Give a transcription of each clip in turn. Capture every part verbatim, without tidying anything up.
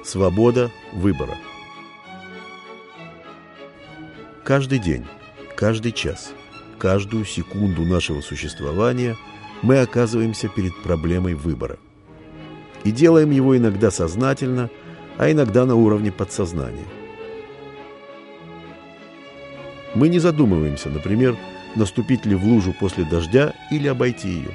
Свобода выбора. Каждый день, каждый час, каждую секунду нашего существования мы оказываемся перед проблемой выбора. И делаем его иногда сознательно, а иногда на уровне подсознания. Мы не задумываемся, например, наступить ли в лужу после дождя или обойти ее.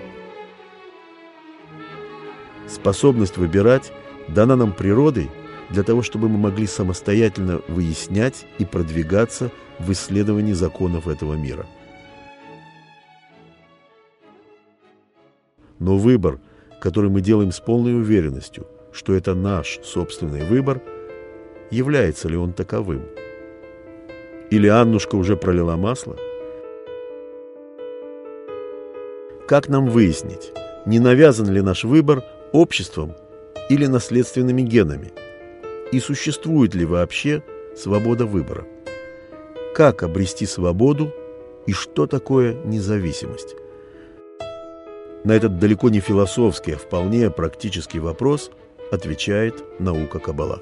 Способность выбирать дана нам природой для того, чтобы мы могли самостоятельно выяснять и продвигаться в исследовании законов этого мира. Но выбор, который мы делаем с полной уверенностью, что это наш собственный выбор, является ли он таковым? Или Аннушка уже пролила масло? Как нам выяснить, не навязан ли наш выбор обществом или наследственными генами? И существует ли вообще свобода выбора? Как обрести свободу и что такое независимость? На этот далеко не философский, а вполне практический вопрос отвечает наука Каббала.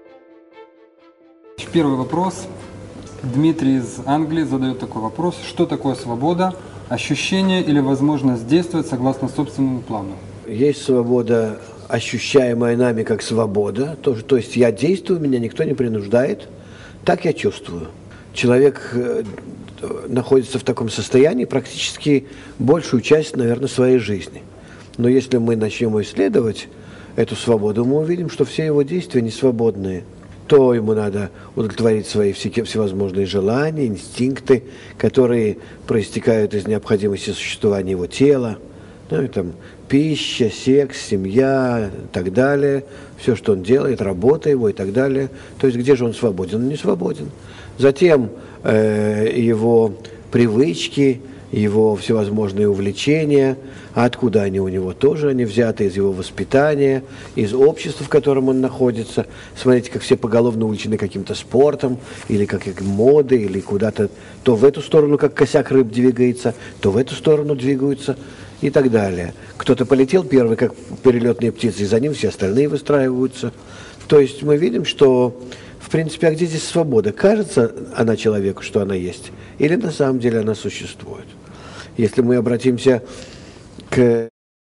Первый вопрос. Дмитрий из Англии задает такой вопрос. Что такое свобода? Ощущение или возможность действовать согласно собственному плану? Есть свобода, ощущаемая нами как свобода. То, то есть я действую, меня никто не принуждает. Так я чувствую. Человек находится в таком состоянии практически большую часть, наверное, своей жизни. Но если мы начнем исследовать эту свободу, мы увидим, что все его действия не свободные. То ему надо удовлетворить свои всевозможные желания, инстинкты, которые проистекают из необходимости существования его тела, ну, и там, пища, секс, семья и так далее, все, что он делает, работа его и так далее. То есть где же он свободен? Он не свободен. Затем э, его привычки, его всевозможные увлечения, а откуда они у него тоже, они взяты из его воспитания, из общества, в котором он находится. Смотрите, как все поголовно увлечены каким-то спортом, или как модой, или куда-то, то в эту сторону, как косяк рыб двигается, то в эту сторону двигаются и так далее. Кто-то полетел первый, как перелетные птицы, и за ним все остальные выстраиваются. То есть мы видим, что в принципе, а где здесь свобода? Кажется она человеку, что она есть, или на самом деле она существует? Если мы обратимся к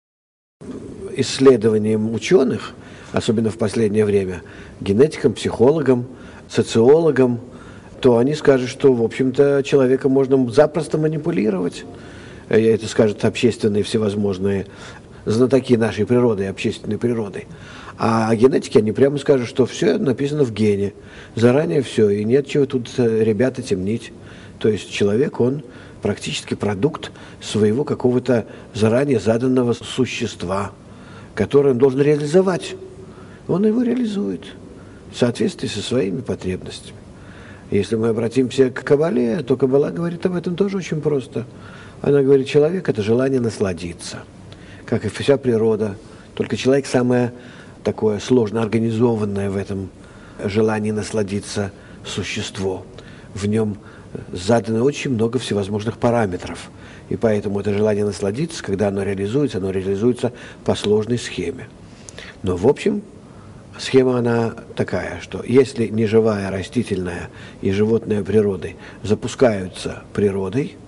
исследованиям ученых, особенно в последнее время, генетикам, психологам, социологам, то они скажут, что, в общем-то, человека можно запросто манипулировать. Это скажут общественные всевозможные знатоки нашей природы и общественной природы. А генетики, они прямо скажут, что все написано в гене. Заранее все, и нет чего тут, ребята, темнить. То есть человек, он практически продукт своего какого-то заранее заданного существа, которое он должен реализовать. Он его реализует в соответствии со своими потребностями. Если мы обратимся к Каббале, то Каббала говорит об этом тоже очень просто. Она говорит, человек – это желание насладиться, как и вся природа. Только человек самое такое сложно организованное в этом желании насладиться существо. В нем задано очень много всевозможных параметров. И поэтому это желание насладиться, когда оно реализуется, оно реализуется по сложной схеме. Но в общем, схема она такая, что если неживая, растительная и животная природы запускаются природой,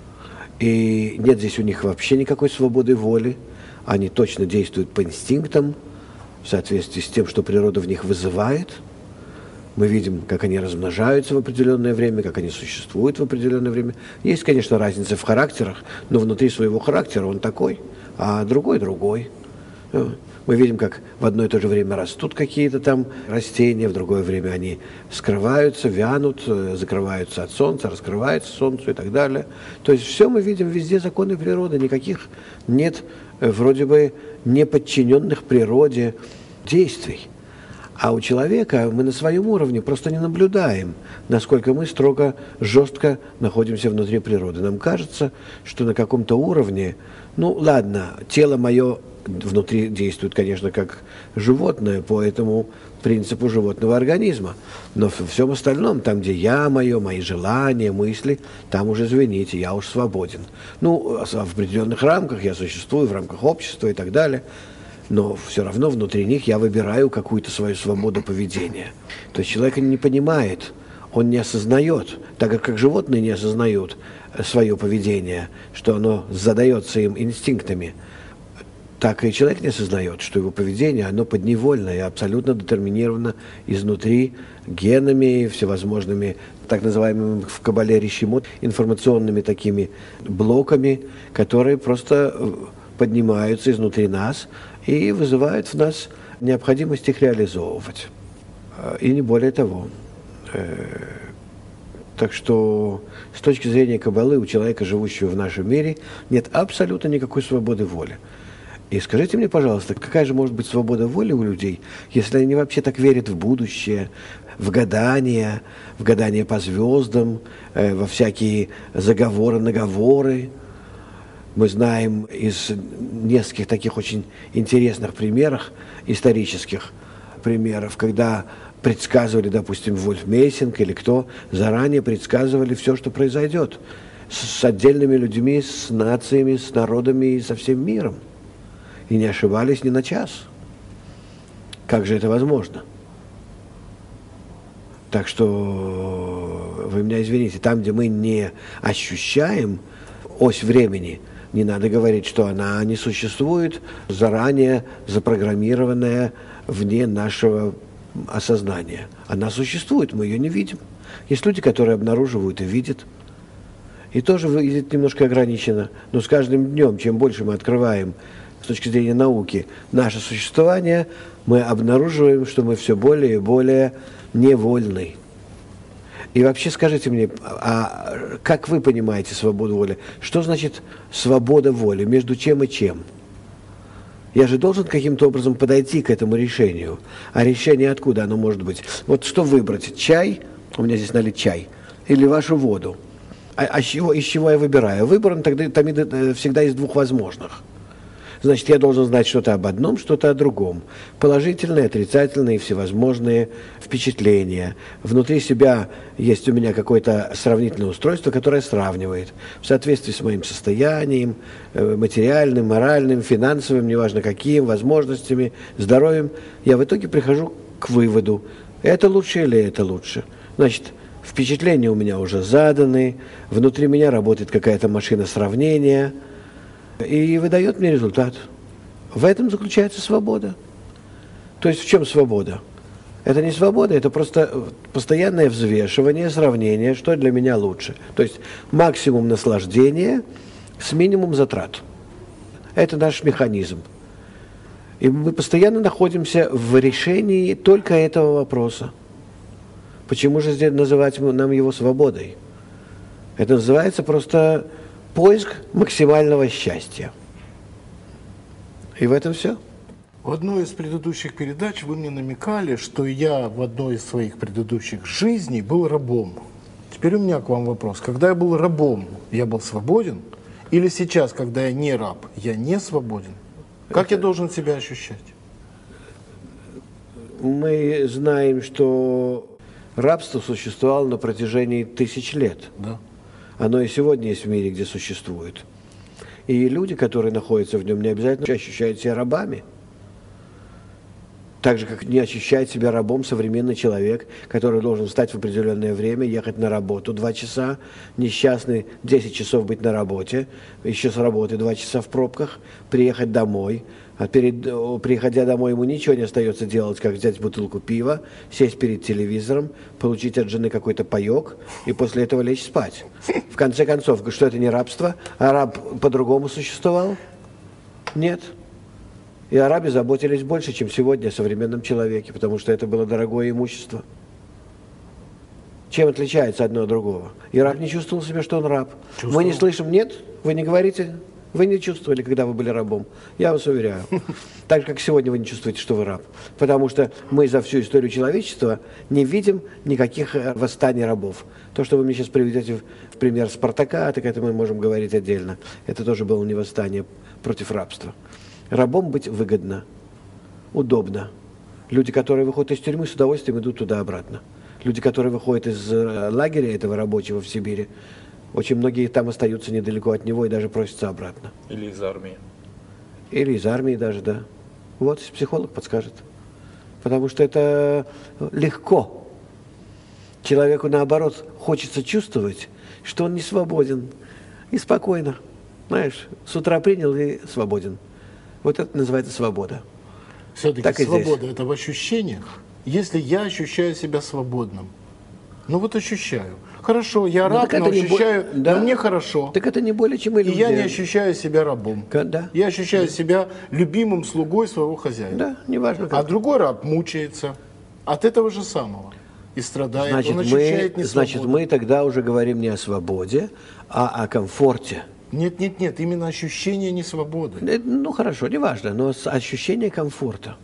и нет здесь у них вообще никакой свободы воли, они точно действуют по инстинктам, в соответствии с тем, что природа в них вызывает. Мы видим, как они размножаются в определенное время, как они существуют в определенное время. Есть, конечно, разница в характерах, но внутри своего характера он такой, а другой другой. Мы видим, как в одно и то же время растут какие-то там растения, в другое время они скрываются, вянут, закрываются от солнца, раскрываются солнцу и так далее. То есть все мы видим везде законы природы, никаких нет вроде бы неподчиненных природе действий. А у человека мы на своем уровне просто не наблюдаем, насколько мы строго, жестко находимся внутри природы. Нам кажется, что на каком-то уровне, ну ладно, тело мое внутри действует, конечно, как животное, по этому принципу животного организма. Но в всем остальном, там, где я мое, мои желания, мысли, там уже, извините, я уж свободен. Ну, в определенных рамках я существую, в рамках общества и так далее. но все равно внутри них я выбираю какую-то свою свободу поведения. То есть человек не понимает, он не осознает, так как животные не осознают свое поведение, что оно задается им инстинктами, так и человек не осознает, что его поведение, оно подневольное и абсолютно детерминировано изнутри генами, всевозможными, так называемыми в кабале ришимот, информационными такими блоками, которые просто поднимаются изнутри нас и вызывают в нас необходимость их реализовывать. И не более того. Так что с точки зрения кабалы у человека, живущего в нашем мире, нет абсолютно никакой свободы воли. И скажите мне, пожалуйста, какая же может быть свобода воли у людей, если они вообще так верят в будущее, в гадания, в гадания по звездам, э, во всякие заговоры, наговоры. Мы знаем из нескольких таких очень интересных примеров, исторических примеров, когда предсказывали, допустим, Вольф Мессинг или кто, заранее предсказывали все, что произойдет с, с отдельными людьми, с нациями, с народами и со всем миром. И не ошибались ни на час. Как же это возможно? Так что, вы меня извините, там, где мы не ощущаем ось времени, не надо говорить, что она не существует, заранее запрограммированная вне нашего осознания. Она существует, мы ее не видим. Есть люди, которые обнаруживают и видят. И тоже видят немножко ограничено. Но с каждым днем, чем больше мы открываем с точки зрения науки наше существование, мы обнаруживаем, что мы все более и более невольны. И вообще скажите мне, а как вы понимаете свободу воли? Что значит свобода воли? Между чем и чем? Я же должен каким-то образом подойти к этому решению. А решение откуда оно может быть? Вот что выбрать? Чай? У меня здесь налит чай. Или вашу воду? А, а чего, из чего я выбираю? Выбор тогда там всегда из двух возможных. Значит, я должен знать что-то об одном, что-то о другом. Положительные, отрицательные, всевозможные впечатления. Внутри себя есть у меня какое-то сравнительное устройство, которое сравнивает в соответствии с моим состоянием, материальным, моральным, финансовым, неважно каким, возможностями, здоровьем. Я в итоге прихожу к выводу, это лучше или это лучше. Значит, впечатления у меня уже заданы, внутри меня работает какая-то машина сравнения, и выдает мне результат. В этом заключается свобода. То есть в чем свобода? Это не свобода, это просто постоянное взвешивание, сравнение, что для меня лучше. То есть максимум наслаждения с минимум затрат. Это наш механизм. И мы постоянно находимся в решении только этого вопроса. Почему же здесь называть нам его свободой? Это называется просто поиск максимального счастья. И в этом все. В одной из предыдущих передач вы мне намекали, что я в одной из своих предыдущих жизней был рабом. Теперь у меня к вам вопрос. Когда я был рабом, я был свободен? Или сейчас, когда я не раб, я не свободен? Как Это... я должен себя ощущать? Мы знаем, что рабство существовало на протяжении тысяч лет. Да. Оно и сегодня есть в мире, где существует. И люди, которые находятся в нем, не обязательно ощущают себя рабами. Так же, как не ощущает себя рабом современный человек, который должен встать в определенное время, ехать на работу два часа, несчастный десять часов быть на работе, еще с работы два часа в пробках, приехать домой. А перед, приходя домой, ему ничего не остается делать, как взять бутылку пива, сесть перед телевизором, получить от жены какой-то паек и после этого лечь спать. В конце концов, что это не рабство? А раб по-другому существовал? Нет. И о рабе заботились больше, чем сегодня о современном человеке, потому что это было дорогое имущество. Чем отличается одно от другого? И раб не чувствовал себя, что он раб. Чувствовал. Мы не слышим, нет? Вы не говорите? Вы не чувствовали, когда вы были рабом. Я вас уверяю. Так же, как сегодня вы не чувствуете, что вы раб. Потому что мы за всю историю человечества не видим никаких восстаний рабов. То, что вы мне сейчас приведете в пример Спартака, так это мы можем говорить отдельно. Это тоже было не восстание против рабства. Рабом быть выгодно, удобно. Люди, которые выходят из тюрьмы, с удовольствием идут туда-обратно. Люди, которые выходят из лагеря этого рабочего в Сибири, очень многие там остаются недалеко от него и даже просятся обратно. Или из армии. Или из армии даже, да. Вот, психолог подскажет. Потому что это легко. Человеку, наоборот, хочется чувствовать, что он не свободен. И спокойно. Знаешь, с утра принял и свободен. Вот это называется свобода. Все-таки свобода – это в ощущениях. Если я ощущаю себя свободным, ну вот ощущаю. Хорошо, я ну, раб, но ощущаю, бо... да. но мне хорошо. Так это не более чем иллюзия. И я не ощущаю себя рабом. Да. Я ощущаю себя любимым слугой своего хозяина. Да, неважно как. А другой раб мучается от этого же самого и страдает. Значит, Он ощущает мы, несвободу. значит, мы тогда уже говорим не о свободе, а о комфорте. Нет, нет, нет, именно ощущение несвободы. Ну хорошо, неважно, но ощущение комфорта.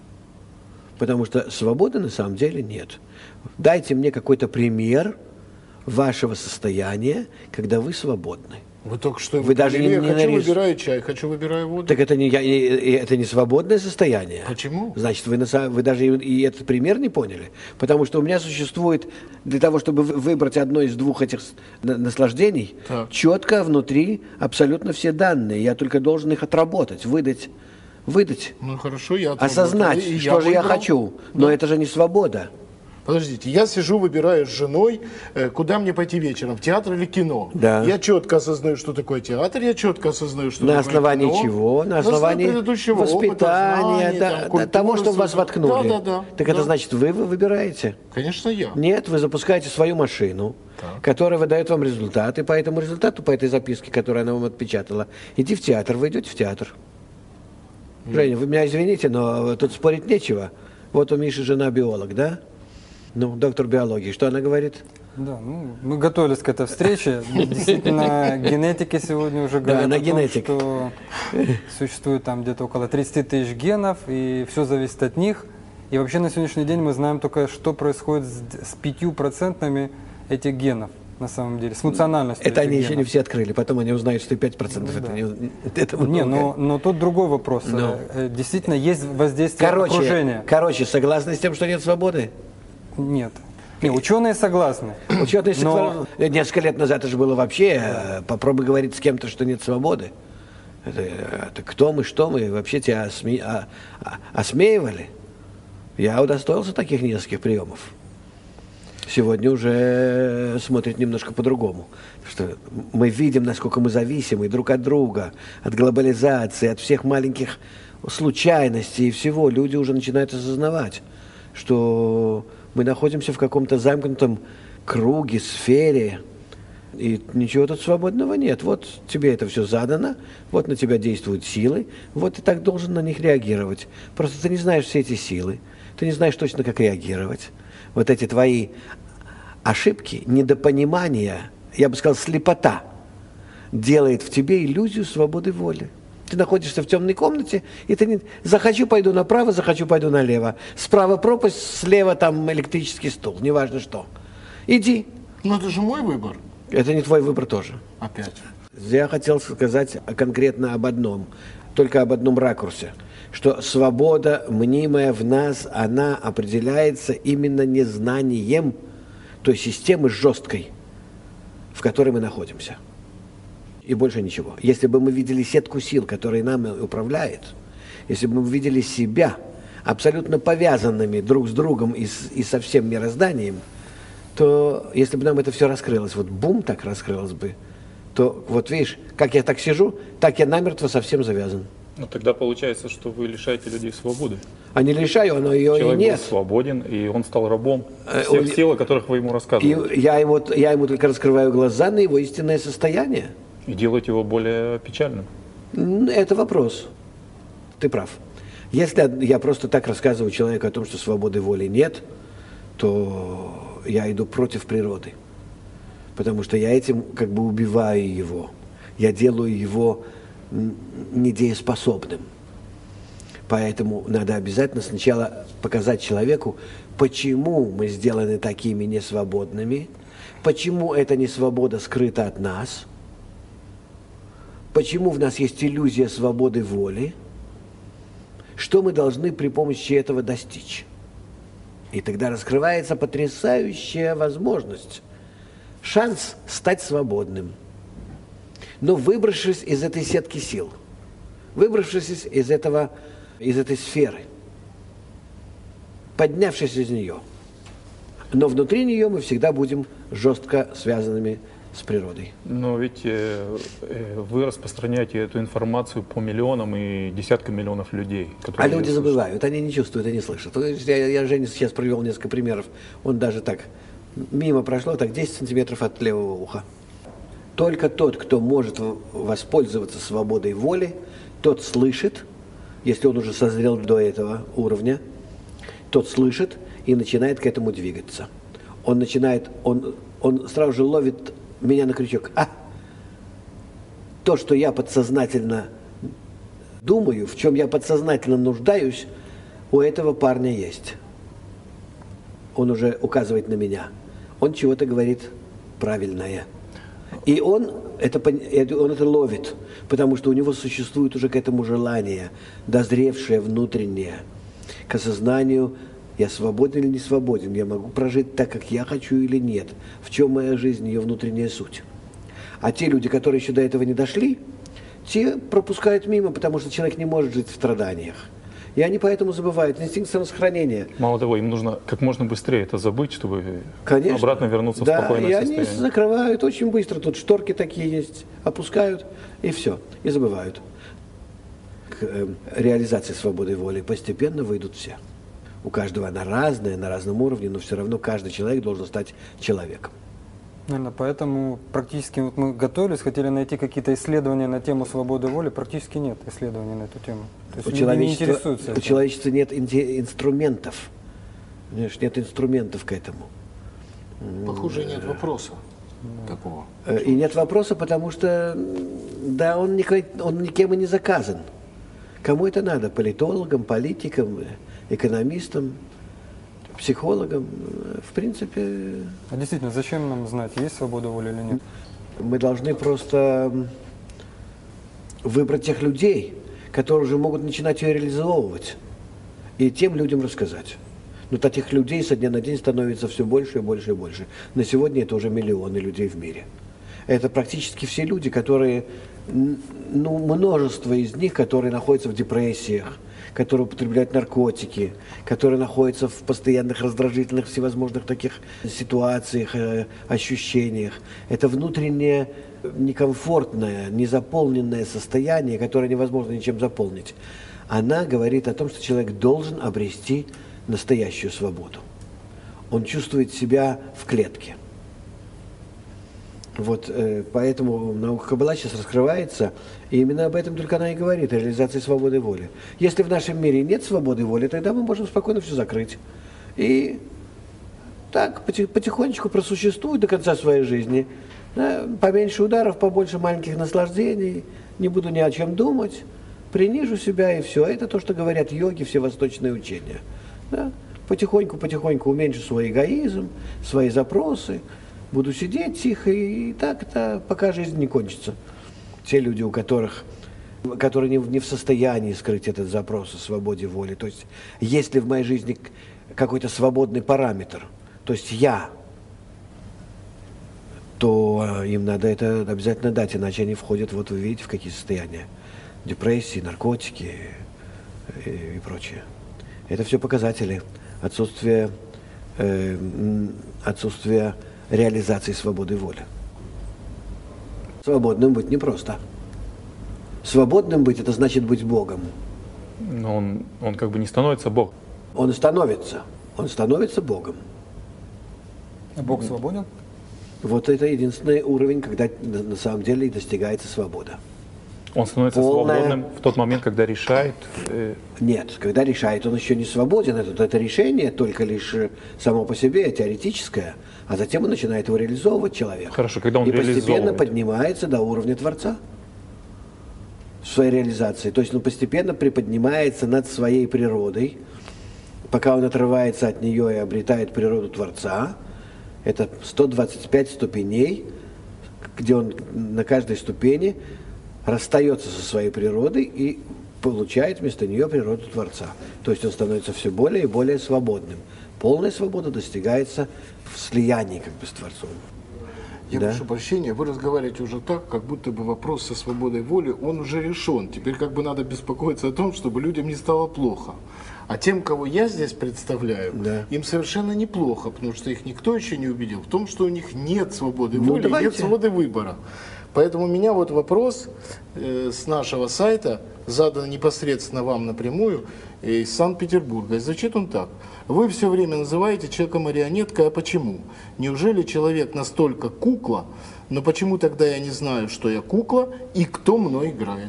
Потому что свободы на самом деле нет. Дайте мне какой-то пример вашего состояния, когда вы свободны. Вы только что вы даже не, я не хочу нарис... выбираю чай, хочу выбираю воду. Так это не, я, это не свободное состояние. Почему? Значит, вы, на, вы даже и, и этот пример не поняли. Потому что у меня существует, для того, чтобы выбрать одно из двух этих наслаждений, так. четко внутри абсолютно все данные. Я только должен их отработать, выдать. Выдать. Ну хорошо, я осознать, что я же я хочу. Но да. это же не свобода. Подождите, я сижу, выбираю с женой, куда мне пойти вечером, в театр или кино. Да. Я четко осознаю, что такое театр, я четко осознаю, что на такое основании кино. чего? На основании предыдущего воспитания, опыта, знаний, да, там, того, что в вас воткнули. Да, да, да. Так да. это значит, вы, вы выбираете? Конечно, я. Нет, вы запускаете свою машину, так. которая выдает вам результат, и по этому результату, по этой записке, которую она вам отпечатала, иди в театр, вы идете в театр. Mm. Женя, вы меня извините, но тут спорить нечего. Вот у Миши жена биолог, да? Ну, доктор биологии, что она говорит? Да, ну, мы готовились к этой встрече. Действительно, генетики сегодня уже говорят да, о том, что существует там где-то около тридцать тысяч генов, и все зависит от них. И вообще на сегодняшний день мы знаем только, что происходит с пятью процентами этих генов. На самом деле, с функциональностью. Это они генов. еще не все открыли, потом они узнают, что пять процентов ну, это, да. не, это много. Не, но, но тут другой вопрос. Но. Действительно, есть воздействие короче, окружения. Короче, согласны с тем, что нет свободы? Нет. Не, ученые согласны. Ученые но... согласны. Несколько лет назад это же было вообще, да. попробуй говорить с кем-то, что нет свободы. Это, это кто мы, что мы, вообще тебя осме... а, а, осмеивали. Я удостоился таких нескольких приемов. Сегодня уже смотрит немножко по-другому. Что мы видим, насколько мы зависимы друг от друга, от глобализации, от всех маленьких случайностей и всего. Люди уже начинают осознавать, что мы находимся в каком-то замкнутом круге, сфере, и ничего тут свободного нет. Вот тебе это все задано, вот на тебя действуют силы, вот ты так должен на них реагировать. Просто ты не знаешь все эти силы, ты не знаешь точно, как реагировать. Вот эти твои ошибки, недопонимания, я бы сказал, слепота, делает в тебе иллюзию свободы воли. Ты находишься в темной комнате, и ты не... захочу пойду направо, захочу пойду налево. Справа пропасть, слева там электрический стул, неважно что. Иди. Но это же мой выбор. Это не твой выбор тоже. Опять. Я хотел сказать конкретно об одном, только об одном ракурсе. Что свобода, мнимая в нас, она определяется именно незнанием той системы жесткой, в которой мы находимся. И больше ничего. Если бы мы видели сетку сил, которая нами управляет, если бы мы видели себя абсолютно повязанными друг с другом и, с, и со всем мирозданием, то если бы нам это все раскрылось, вот бум так раскрылось бы, то вот видишь, как я так сижу, так я намертво совсем завязан. Ну тогда получается, что вы лишаете людей свободы. А не лишаю, но ее Человек и нет. был свободен, и он стал рабом всех сил, о которых вы ему рассказываете. И я, ему, я ему только раскрываю глаза на его истинное состояние. И делаете его более печальным. Это вопрос. Ты прав. Если я просто так рассказываю человеку о том, что свободы воли нет, то я иду против природы. Потому что я этим как бы убиваю его. Я делаю его недееспособным. Поэтому надо обязательно сначала показать человеку, почему мы сделаны такими несвободными, почему эта несвобода скрыта от нас, почему в нас есть иллюзия свободы воли, что мы должны при помощи этого достичь. И тогда раскрывается потрясающая возможность, шанс стать свободным. Но выбравшись из этой сетки сил, выбравшись из этого из этой сферы, поднявшись из нее. Но внутри нее мы всегда будем жестко связанными с природой. Но ведь э, э, вы распространяете эту информацию по миллионам и десяткам миллионов людей. А люди забывают, они не чувствуют и не слышат. Я, я Жене сейчас привел несколько примеров. Он даже так мимо прошло, так десять сантиметров от левого уха. Только тот, кто может воспользоваться свободой воли, тот слышит, если он уже созрел до этого уровня, тот слышит и начинает к этому двигаться. Он начинает, он, он сразу же ловит меня на крючок. А, то, что я подсознательно думаю, в чем я подсознательно нуждаюсь, у этого парня есть. Он уже указывает на меня. Он чего-то говорит правильное. И он это, он это ловит, потому что у него существует уже к этому желание, дозревшее внутреннее, к осознанию, я свободен или не свободен, я могу прожить так, как я хочу или нет, в чем моя жизнь, ее внутренняя суть. А те люди, которые еще до этого не дошли, те пропускают мимо, потому что человек не может жить в страданиях. И они поэтому забывают инстинкт самосохранения. Мало того, им нужно как можно быстрее это забыть, чтобы Конечно. обратно вернуться Да, в спокойное и состояние. Они закрывают очень быстро. Тут шторки такие есть, опускают, и все, и забывают. К э, реализации свободы воли постепенно выйдут все. У каждого она разная, на разном уровне, но все равно каждый человек должен стать человеком. Наверное, поэтому практически вот мы готовились, хотели найти какие-то исследования на тему свободы воли, практически нет исследований на эту тему. То есть У люди не человечества, интересуются у этим. человечества нет инте- инструментов. Понимаешь, нет инструментов к этому. Похоже, нет вопроса такого. Э, И нет вопроса, потому что, да, он, никой, он никем и не заказан. Кому это надо? Политологам, политикам, экономистам, психологам? В принципе... А действительно, зачем нам знать, есть свобода воли или нет? Мы должны просто выбрать тех людей, которые уже могут начинать ее реализовывать, и тем людям рассказать. Но таких людей со дня на день становится все больше и больше и больше. На сегодня это уже миллионы людей в мире. Это практически все люди, которые, ну, множество из них, которые находятся в депрессиях, которые употребляют наркотики, которые находятся в постоянных раздражительных всевозможных таких ситуациях, э, ощущениях. Это внутреннее некомфортное, незаполненное состояние, которое невозможно ничем заполнить. Она говорит о том, что человек должен обрести настоящую свободу. Он чувствует себя в клетке. Вот э, поэтому наука Каббала сейчас раскрывается, и именно об этом только она и говорит, о реализации свободы воли. Если в нашем мире нет свободы воли, тогда мы можем спокойно все закрыть. И так потихонечку просуществует до конца своей жизни. Да, поменьше ударов, побольше маленьких наслаждений, не буду ни о чем думать, принижу себя и все. Это то, что говорят йоги, все восточные учения. Да? Потихоньку-потихоньку уменьшу свой эгоизм, свои запросы. Буду сидеть тихо, и так это пока жизнь не кончится. Те люди, у которых, которые не в, не в состоянии скрыть этот запрос о свободе воли. То есть, есть ли в моей жизни какой-то свободный параметр, то есть я, то им надо это обязательно дать, иначе они входят, вот вы видите, в какие состояния. Депрессии, наркотики и, и прочее. Это все показатели отсутствия, э, отсутствия реализации свободы воли. Свободным быть непросто. Свободным быть – это значит быть Богом. Но он, он как бы не становится Богом. Он становится. Он становится Богом. А Бог свободен? Вот это единственный уровень, когда на самом деле и достигается свобода. Он становится Полная... свободным в тот момент, когда решает... Э... Нет, когда решает, он еще не свободен. Это, это решение только лишь само по себе, теоретическое. А затем он начинает его реализовывать, человек. Хорошо, когда он и постепенно реализовывает. поднимается до уровня Творца в своей реализации. То есть он постепенно приподнимается над своей природой, пока он отрывается от нее и обретает природу Творца. Это сто двадцать пять ступеней, где он на каждой ступени расстается со своей природой и получает вместо нее природу Творца. То есть он становится все более и более свободным. Полная свобода достигается в слиянии как бы с Творцом. Я Да. прошу прощения, вы разговариваете уже так, как будто бы вопрос со свободой воли, он уже решен. Теперь как бы надо беспокоиться о том, чтобы людям не стало плохо. А тем, кого я здесь представляю, Да. им совершенно неплохо, потому что их никто еще не убедил в том, что у них нет свободы Ну, воли, давайте. нет свободы выбора. Поэтому у меня вот вопрос э, с нашего сайта, задан непосредственно вам напрямую, э, из Санкт-Петербурга. И звучит он так. Вы все время называете человека марионеткой, а почему? Неужели человек настолько кукла, но почему тогда я не знаю, что я кукла и кто мной играет?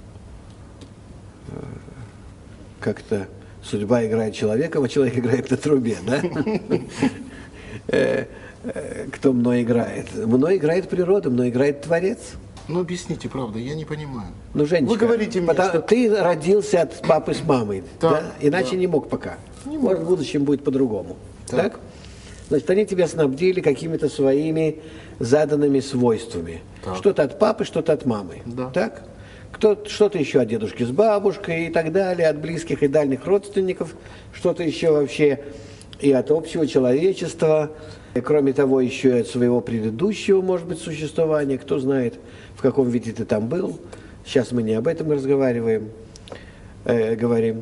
Как-то судьба играет человеком, а человек играет на трубе, да? Э, э, Кто мной играет? Мной играет природа, мной играет Творец. Ну объясните, правда, я не понимаю. Ну, Женечка, Вы говорите мне, потому- что- ты родился от папы с мамой, Так, да? Иначе да. не мог пока. Не Может, мог. в будущем будет по-другому. Так. Так. Значит, они тебя снабдили какими-то своими заданными свойствами. Так. Что-то от папы, что-то от мамы. Да. Так? Кто, что-то еще от дедушки с бабушкой и так далее, от близких и дальних родственников, что-то еще вообще и от общего человечества. И, кроме того, еще и от своего предыдущего, может быть, существования. Кто знает, в каком виде ты там был. Сейчас мы не об этом разговариваем, э, говорим.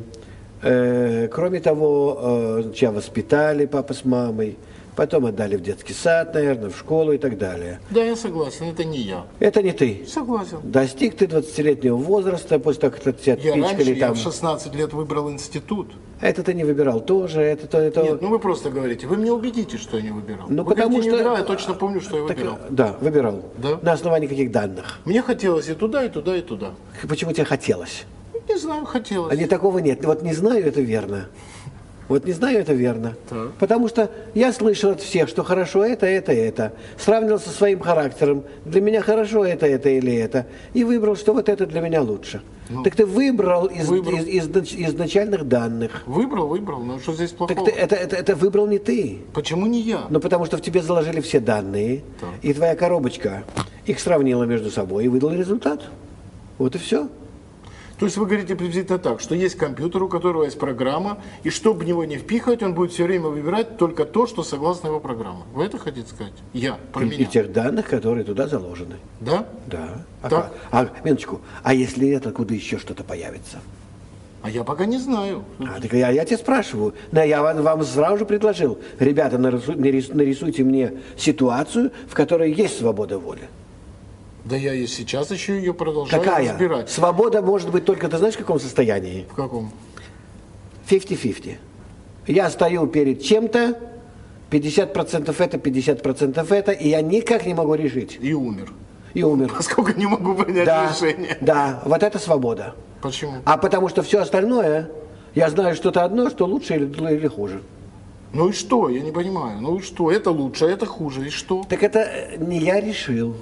Э, кроме того, э, тебя воспитали папа с мамой, потом отдали в детский сад, наверное, в школу и так далее. Да, я согласен, это не я. Это не ты. Согласен. Достиг ты двадцатилетнего возраста, после того, как тебя Я раньше, отпичкали я там. в шестнадцать лет выбрал институт. Это ты не выбирал тоже, это то, это. Нет, ну вы просто говорите, вы меня убедите, что я не выбирал. Ну, вы потому говорите, не что- выбирал, я точно помню, что я Так, выбирал. да, выбирал. Да? На основании каких данных? Мне хотелось и туда, и туда, и туда. Почему тебе хотелось? Не знаю, хотелось. А не такого нет. Вот не знаю, это верно. Вот не знаю, это верно. Так. Потому что я слышал от всех, что хорошо это, это, это. Сравнивал со своим характером. Для меня хорошо это, это или это. И выбрал, что вот это для меня лучше. Ну, так ты выбрал из, выбрал. из, из нач- из начальных данных. Выбрал, выбрал, но что здесь плохого? Так ты, это, это, это выбрал не ты. Почему не я? Ну, потому что в тебе заложили все данные, Так. и твоя коробочка их сравнила между собой и выдала результат. Вот и все. То есть вы говорите приблизительно так, что есть компьютер, у которого есть программа, и чтобы в него не впихивать, он будет все время выбирать только то, что согласно его программе. Вы это хотите сказать? Я, про И, меня. и тех данных, которые туда заложены. Да? Да. А, Так. как? а минуточку, а если это, куда еще что-то появится? А я пока не знаю. А, так я, я тебя спрашиваю. Да, я вам, вам сразу же предложил. Ребята, нарису- нарис- нарисуйте мне ситуацию, в которой есть свобода воли. Да я и сейчас еще ее продолжаю Какая? разбирать. Свобода может быть только, ты знаешь, в каком состоянии? В каком? пятьдесят на пятьдесят. Я стою перед чем-то, пятьдесят процентов это, пятьдесят процентов это, и я никак не могу решить. И умер. И умер. Поскольку не могу принять Да, решение. да, вот это свобода. Почему? А потому что все остальное, я знаю что-то одно, что лучше или, или хуже. Ну и что? Я не понимаю. Ну и что? Это лучше, а это хуже. И что? Так это не я решил.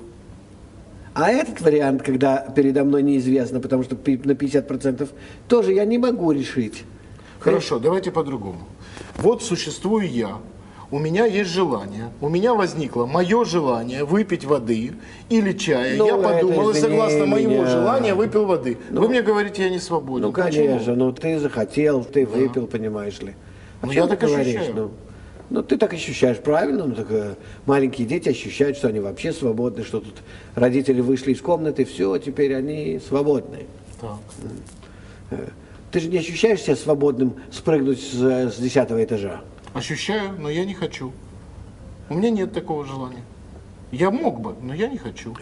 А этот вариант, когда передо мной неизвестно, потому что пи- на пятьдесят процентов, тоже я не могу решить. Хорошо, давайте по-другому. Вот существую я. У меня есть желание. У меня возникло мое желание выпить воды или чая. Ну, я это, подумал, и извини согласно моему меня. желанию выпил воды. Вы мне говорите, я не свободен. Ну, Почему? конечно, ну ты захотел, ты выпил, понимаешь ли. О Ну, чем я ты так говоришь? ощущаю. Ну, ну, ты так ощущаешь, правильно? Ну, так, э, маленькие дети ощущают, что они вообще свободны, что тут родители вышли из комнаты, все, теперь они свободны. Так. Ты же не ощущаешь себя свободным спрыгнуть с, с десятого этажа? Ощущаю, но я не хочу. У меня нет такого желания. Я мог бы, но я не хочу.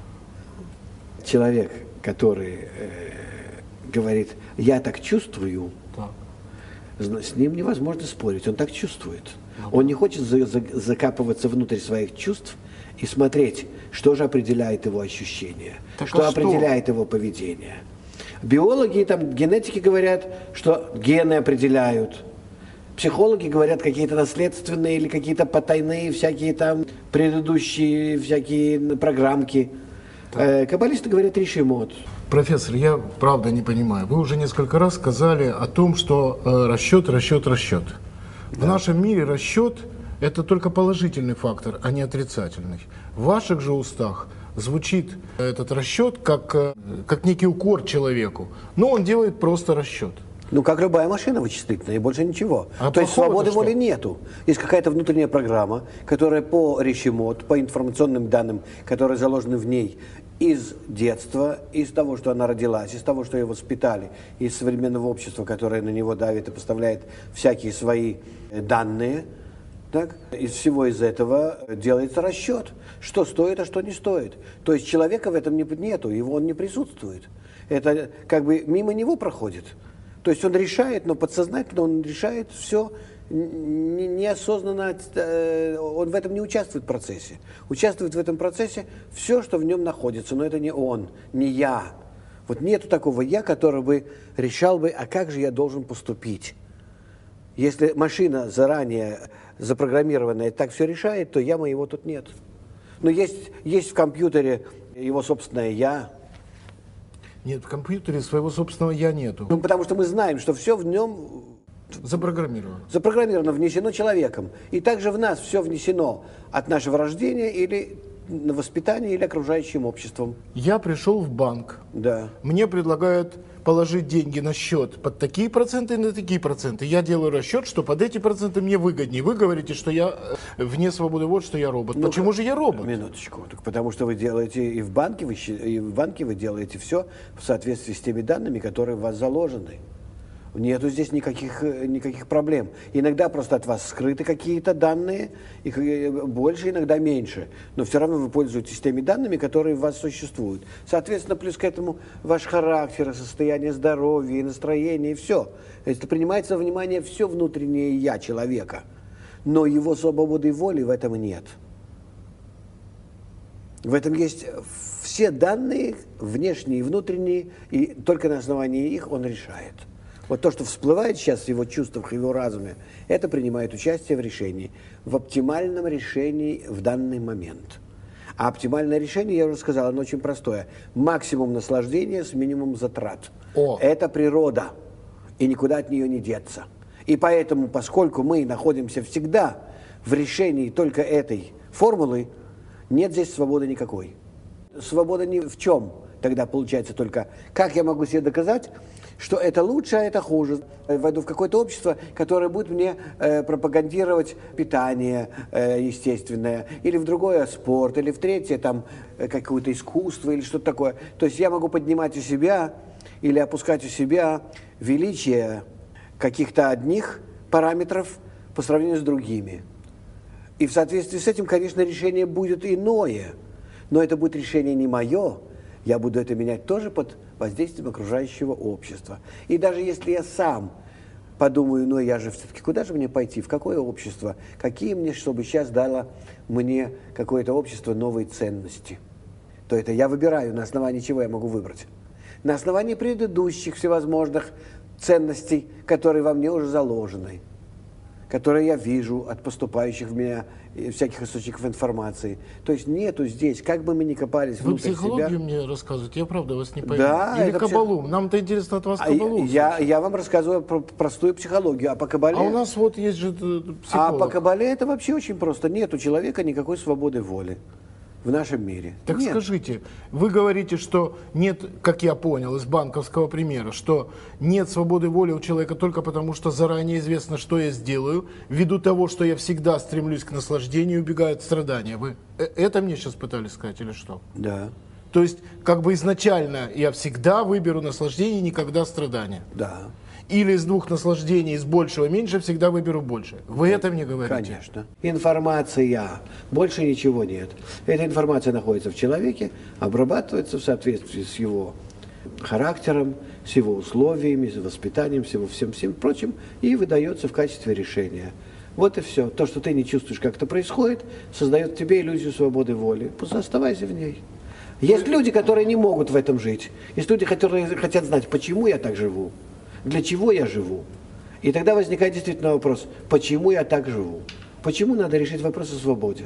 Человек, который э, говорит, я так чувствую, Так. зна- с ним невозможно спорить, он так чувствует. Он не хочет за- за- закапываться внутрь своих чувств и смотреть, что же определяет его ощущения, Так что а что? определяет его поведение. Биологи, там, генетики говорят, что гены определяют. Психологи говорят, какие-то наследственные или какие-то потайные всякие там предыдущие всякие программки. Э, Каббалисты говорят решимот. Профессор, я правда не понимаю. Вы уже несколько раз сказали о том, что э, расчет, расчет, расчет. В нашем мире расчет – это только положительный фактор, а не отрицательный. В ваших же устах звучит этот расчет как, э, как некий укор человеку. Но он делает просто расчет. Ну, как любая машина вычислительная, и больше ничего. А То есть плохого-то свободы что? воли нету. Есть какая-то внутренняя программа, которая по решимот, по информационным данным, которые заложены в ней из детства, из того, что она родилась, из того, что ее воспитали, из современного общества, которое на него давит и поставляет всякие свои данные, так? Из всего из этого делается расчет, что стоит, а что не стоит. То есть человека в этом не, нету, его он не присутствует. Это как бы мимо него проходит. То есть он решает, но подсознательно он решает все неосознанно, он в этом не участвует в процессе. Участвует в этом процессе все, что в нем находится, но это не он, не я. Вот нету такого я, который бы решал бы, а как же я должен поступить. Если машина заранее запрограммированная так все решает, то я моего тут нет. Но есть, есть в компьютере его собственное я. Нет, в компьютере своего собственного «я» нету. Ну, потому что мы знаем, что все в нем Запрограммировано. запрограммировано, внесено человеком. И также в нас все внесено от нашего рождения или на воспитание, или окружающим обществом. Я пришел в банк. Да. Мне предлагают положить деньги на счет под такие проценты и на такие проценты. Я делаю расчет, что под эти проценты мне выгоднее. Вы говорите, что я э, вне свободы воли, что я робот. Ну, Почему же я робот? Минуточку. Так потому что вы делаете и в банке, вы, щи- и в банке вы делаете все в соответствии с теми данными, которые в вас заложены. Нету здесь никаких, э, никаких проблем. Иногда просто от вас скрыты какие-то данные, их э, больше, иногда меньше. Но все равно вы пользуетесь теми данными, которые в вас существуют. Соответственно, плюс к этому ваш характер, состояние здоровья, и настроение, и все. Это принимается во внимание все внутреннее «я» человека. Но его свободы воли в этом нет. В этом есть все данные, внешние и внутренние, и только на основании их он решает. Вот то, что всплывает сейчас в его чувствах, в его разуме, это принимает участие в решении, в оптимальном решении в данный момент. А оптимальное решение, я уже сказал, оно очень простое. Максимум наслаждения с минимумом затрат. О. Это природа, и никуда от нее не деться. И поэтому, поскольку мы находимся всегда в решении только этой формулы, нет здесь свободы никакой. Свобода ни в чем тогда получается только. Как я могу себе доказать, что это лучше, а это хуже? Войду в какое-то общество, которое будет мне э, пропагандировать питание э, естественное, или в другое спорт, или в третье там э, какое-то искусство, или что-то такое. То есть я могу поднимать у себя или опускать у себя величие каких-то одних параметров по сравнению с другими. И в соответствии с этим, конечно, решение будет иное. Но это будет решение не мое. Я буду это менять тоже под воздействием окружающего общества. И даже если я сам подумаю, ну я же все-таки, куда же мне пойти, в какое общество, какие мне, чтобы сейчас дало мне какое-то общество новые ценности, то это я выбираю, на основании чего я могу выбрать. На основании предыдущих всевозможных ценностей, которые во мне уже заложены, которые я вижу от поступающих в меня всяких источников информации. То есть нету здесь, как бы мы ни копались Вы внутрь психологию себя. мне рассказываете, я правда вас не пойму. Да, Или это кабалу. псих- Нам-то интересно от вас А кабалу. я, я вам рассказываю про простую психологию, а по кабале... А у нас вот есть же э, А по психолог. кабале это вообще очень просто. Нет у человека никакой свободы воли в нашем мире. Так Нет. скажите, вы говорите, что нет, как я понял из банковского примера, что нет свободы воли у человека только потому, что заранее известно, что я сделаю, ввиду того, что я всегда стремлюсь к наслаждению и убегаю от страдания. Вы э- это мне сейчас пытались сказать или что? Да, То есть, как бы изначально я всегда выберу наслаждение, никогда страдания. да, Или из двух наслаждений, из большего меньше, всегда выберу больше. Вы это мне говорите? конечно. Информация. Больше ничего нет. Эта информация находится в человеке, обрабатывается в соответствии с его характером, с его условиями, с воспитанием, всего всем всем прочим, и выдается в качестве решения. Вот и все. То, что ты не чувствуешь, как это происходит, создает в тебе иллюзию свободы воли. Пусть оставайся в ней. Есть люди, которые не могут в этом жить. Есть люди, которые хотят знать, почему я так живу, для чего я живу. И тогда возникает действительно вопрос, почему я так живу? Почему надо решить вопрос о свободе?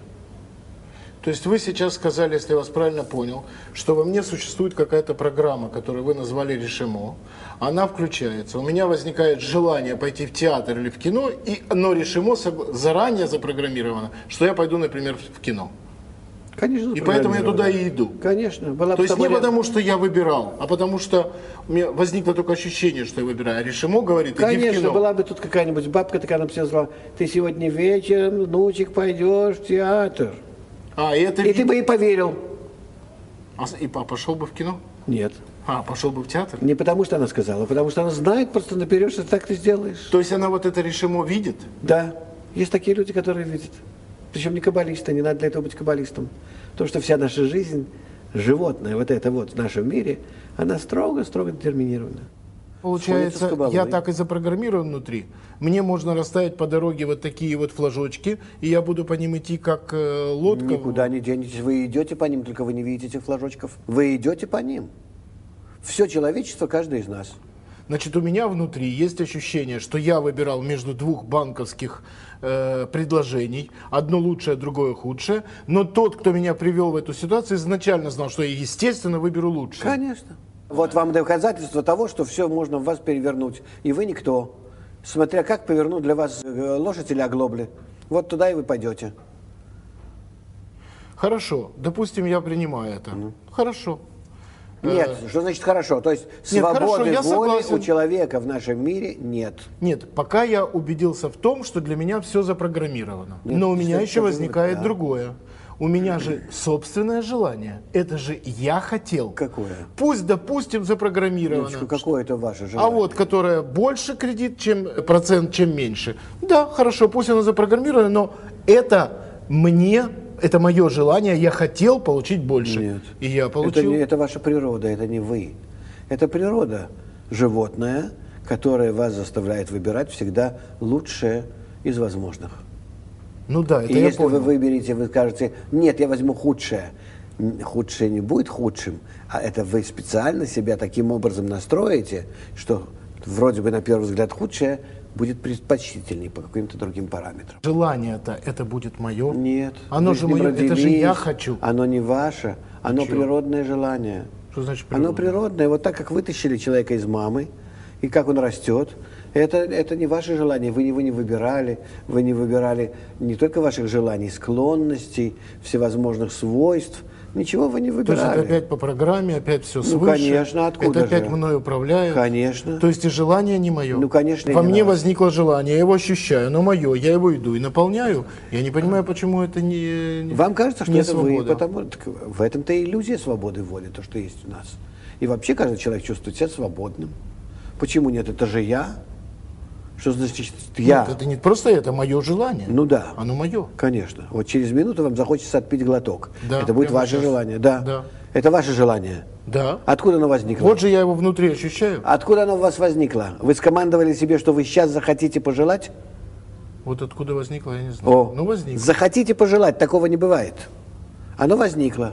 То есть вы сейчас сказали, если я вас правильно понял, что во мне существует какая-то программа, которую вы назвали решимо, она включается, у меня возникает желание пойти в театр или в кино, и, но решимо согла- заранее запрограммировано, что я пойду, например, в кино. Конечно, И поэтому я туда и иду. Конечно. Была То есть не рядом. потому, что я выбирал, а потому что у меня возникло только ощущение, что я выбираю. А Решимо говорит, иди в Конечно, кино. была бы тут какая-нибудь бабка такая, нам всем сказала, ты сегодня вечером, внучек, пойдешь в театр. А, и это И вид- ты бы и поверил. А, с- и па- пошел бы в кино? Нет. А, пошел бы в театр? Не потому, что она сказала, а потому что она знает просто наперед, что так ты сделаешь. То есть она вот это Решимо видит? Да. Есть такие люди, которые видят. Причем не каббалисты, не надо для этого быть каббалистом. Потому что вся наша жизнь, животная, вот это вот в нашем мире, она строго-строго детерминирована. Получается, Сходится с кабалой. я так и запрограммирован внутри. Мне можно расставить по дороге вот такие вот флажочки, и я буду по ним идти как э, лодка. Никуда не денетесь. Вы идете по ним, только вы не видите этих флажочков. Вы идете по ним. Все человечество, каждый из нас. Значит, у меня внутри есть ощущение, что я выбирал между двух банковских э, предложений. Одно лучшее, другое худшее. Но тот, кто меня привел в эту ситуацию, изначально знал, что я, естественно, выберу лучшее. Конечно. Вот вам доказательство того, что все можно в вас перевернуть. И вы никто. Смотря как повернуть для вас э, лошадь или оглобли. Вот туда и вы пойдете. Хорошо, допустим, я принимаю это. Хорошо. Нет, что значит хорошо? То есть Нет, хорошо, свободы я воли согласен. у человека в нашем мире нет. Нет, пока я убедился в том, что для меня все запрограммировано. Нет, Но у меня что- еще что вы- возникает да. другое. У меня же собственное желание. Это же я хотел. Какое? Пусть, допустим, запрограммировано. Минуточку, какое это ваше желание? А вот, которое больше кредит, чем процент, чем меньше. Да, хорошо, пусть оно запрограммировано, но это мне, это мое желание, я хотел получить больше. Нет. И я Это, получил. не, это ваша природа, это не вы. Это природа животное, которое вас заставляет выбирать всегда лучшее из возможных. Ну да, это И я если понял. вы выберете, вы скажете, нет, я возьму худшее. Н- Худшее не будет худшим, а это вы специально себя таким образом настроите, что вроде бы на первый взгляд худшее будет предпочтительнее по каким-то другим параметрам. Желание-то это будет мое. Нет. Оно вы же с ним мое, это же я родились, хочу. Оно не ваше, оно чё? природное желание. Что значит Оно природное? природное. Вот так, как вытащили человека из мамы, и как он растет, это, это не ваше желание. Вы его не выбирали. Вы не выбирали не только ваших желаний, склонностей, всевозможных свойств. Ничего вы не То есть выбирали. это опять по программе, опять все Ну, свыше. конечно, откуда Это опять же? мной управляет. Конечно. То есть и желание не мое. Ну, конечно, Во не мне надо. возникло желание, я его ощущаю, оно мое, я его иду и наполняю. Я не понимаю, почему это не не- Вам кажется, что не это вы, свобода. потому так в этом-то и иллюзия свободы воли, то, что есть у нас. И вообще каждый человек чувствует себя свободным. Почему нет? Это же я. Что значит я? Нет, это не просто это, мое желание. Ну да. Оно мое. Конечно. Вот через минуту вам захочется отпить глоток. Да, это будет прямо ваше сейчас. желание. Да. Да. Это ваше желание. Да. Откуда оно возникло? Вот же я его внутри ощущаю. Откуда оно у вас возникло? Вы скомандовали себе, что вы сейчас захотите пожелать? Вот откуда возникло, я не знаю. О, Ну, возникло. захотите пожелать, такого не бывает. Оно возникло.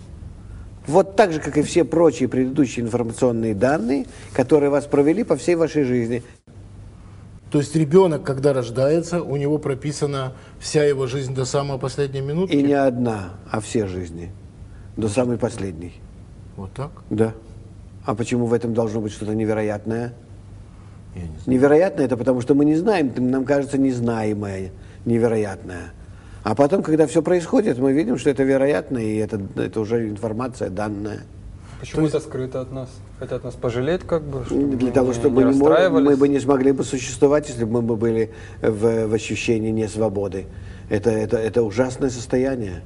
Вот так же, как и все прочие предыдущие информационные данные, которые вас провели по всей вашей жизни. То есть ребенок, когда рождается, у него прописана вся его жизнь до самой последней минутки? И не одна, а все жизни. До самой последней. Вот так? Да. А почему в этом должно быть что-то невероятное? Я не знаю. Невероятное это потому, что мы не знаем, нам кажется незнаемое, невероятное. А потом, когда все происходит, мы видим, что это вероятно, и это, это уже информация данная. Почему это скрыто от нас? Хотят нас пожалеть, как бы, чтобы Для мы того, не- чтобы не мы, не мо- расстраивались. мы бы не смогли бы существовать, если бы мы бы были в, в ощущении несвободы. Это, это, это ужасное состояние.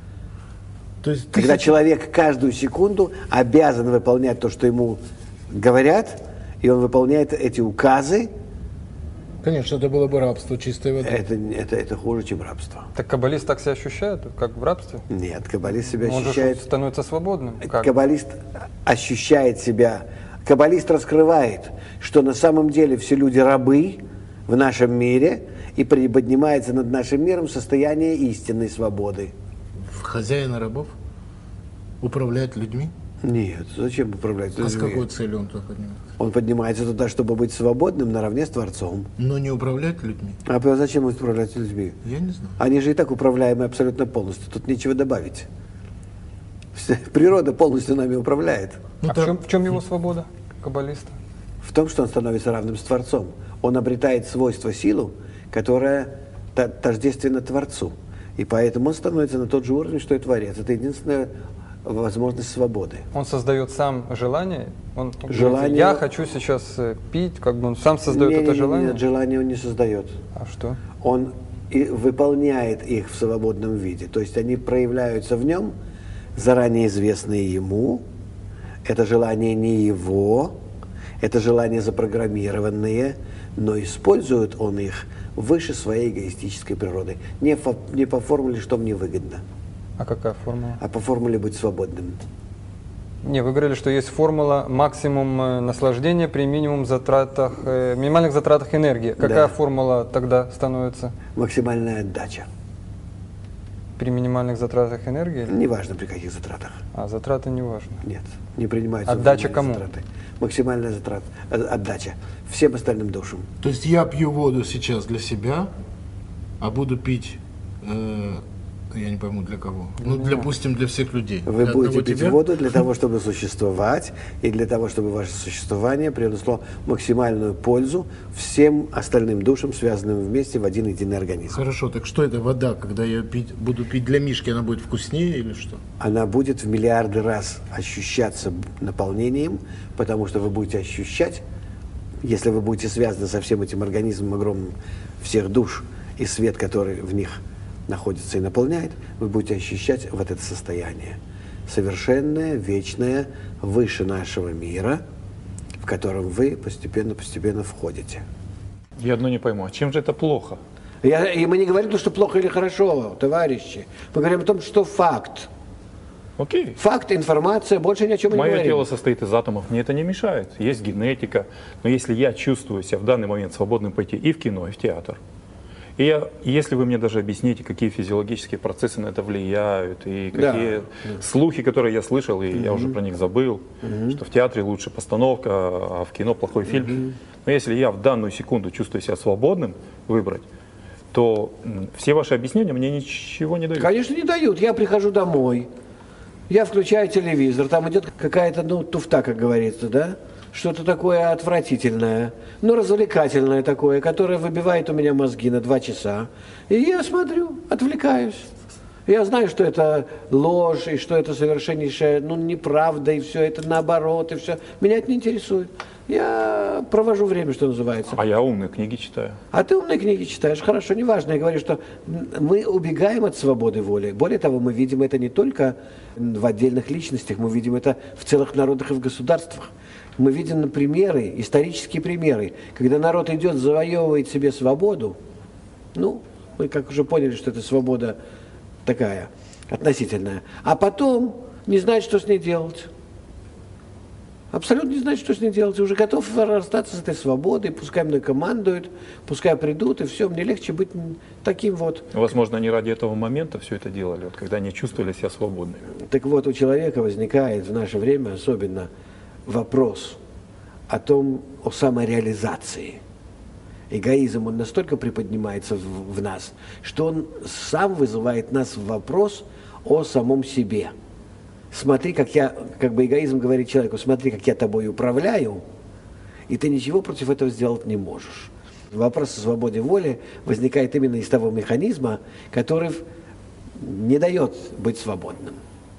То есть Когда тысяча- человек каждую секунду обязан выполнять то, что ему говорят, и он выполняет эти указы, Конечно, это было бы рабство чистой воды. это, это, это хуже, чем рабство. Так каббалист так себя ощущает, как в рабстве? Нет, каббалист себя Он же ощущает... становится свободным. Как? Каббалист ощущает себя... Каббалист раскрывает, что на самом деле все люди рабы в нашем мире и приподнимается над нашим миром состояние истинной свободы. Хозяина рабов? Управлять людьми? Нет, зачем управлять А с людьми? какой целью он туда поднимается? Он поднимается туда, чтобы быть свободным наравне с Творцом. Но не управлять людьми? А зачем он управлять людьми? Я не знаю. Они же и так управляемы абсолютно полностью. Тут нечего добавить. Вся природа полностью нами управляет. Ну, а так- в, чем, в чем его свобода, каббалиста? В том, что он становится равным с Творцом. Он обретает свойство, силу, которая та- тождественна Творцу. И поэтому он становится на тот же уровень, что и Творец. Это единственная возможность свободы. Он создает сам желание? Он Желание... говорит, я хочу сейчас э, пить, как бы он сам создает не, это не, не, желание? Нет, желание он не создает. А что? Он и выполняет их в свободном виде. То есть они проявляются в нем, заранее известные ему. Это желание не его, это желания запрограммированные, но использует он их выше своей эгоистической природы. Не, фо, не по формуле, что мне выгодно, А какая формула? а по формуле быть свободным. Не, вы говорили, что есть формула максимум э, наслаждения при минимум затратах, э, минимальных затратах энергии. Какая Да. формула тогда становится Максимальная отдача. при минимальных затратах энергии? Неважно при каких затратах. А затраты не важно. Нет, не принимаются Отдача внимание кому? затраты. Максимальная затрата, э, отдача всем остальным душам. То есть я пью воду сейчас для себя, а буду пить, э, я не пойму для кого. Ну, для, допустим, для всех людей. Вы Для будете одного пить тебя? воду для того, чтобы существовать, и для того, чтобы ваше существование принесло максимальную пользу всем остальным душам, связанным вместе в один единый организм. Хорошо, так что это вода, когда я пить, буду пить для Мишки, она будет вкуснее или что? Она будет в миллиарды раз ощущаться наполнением, потому что вы будете ощущать, если вы будете связаны со всем этим организмом огромным всех душ и свет, который в них находится и наполняет, вы будете ощущать вот это состояние. Совершенное, вечное, выше нашего мира, в котором вы постепенно-постепенно входите. Я одно не пойму, а чем же это плохо? Я, и мы не говорим, что плохо или хорошо, товарищи. Мы говорим о том, что факт. Окей. Факт, информация, больше ни о чем мы не Мое говорим. тело состоит из атомов, мне это не мешает. Есть генетика. Но если я чувствую себя в данный момент свободным пойти и в кино, и в театр, и я, если вы мне даже объясните, какие физиологические процессы на это влияют, и какие Да. слухи, которые я слышал, и mm-hmm. я уже про них забыл, mm-hmm. что в театре лучше постановка, а в кино плохой фильм. Mm-hmm. Но если я в данную секунду чувствую себя свободным выбрать, то м, все ваши объяснения мне ничего не дают. Конечно, не дают. Я прихожу домой, я включаю телевизор, там идет какая-то, ну, туфта, как говорится, да? Что-то такое отвратительное, но развлекательное такое, которое выбивает у меня мозги на два часа. И я смотрю, отвлекаюсь. Я знаю, что это ложь, и что это совершеннейшая, ну, неправда, и все это наоборот, и все. Меня это не интересует. Я провожу время, что называется. А я умные книги читаю. А ты умные книги читаешь, хорошо, неважно. Я говорю, что мы убегаем от свободы воли. Более того, мы видим это не только в отдельных личностях, мы видим это в целых народах и в государствах. Мы видим примеры, исторические примеры, когда народ идет, завоевывает себе свободу. Ну, мы как уже поняли, что это свобода такая, относительная. А потом не знает, что с ней делать. Абсолютно не знает, что с ней делать. И уже готов расстаться с этой свободой. Пускай мной командуют, пускай придут, и все. Мне легче быть таким вот. Возможно, они ради этого момента все это делали, вот, когда они чувствовали себя свободными. Так вот, у человека возникает в наше время особенно вопрос о том, о самореализации. Эгоизм, он настолько приподнимается в, в нас, что он сам вызывает нас в вопрос о самом себе. Смотри, как я, как бы эгоизм говорит человеку, смотри, как я тобой управляю, и ты ничего против этого сделать не можешь. Вопрос о свободе воли возникает именно из того механизма, который не дает быть свободным.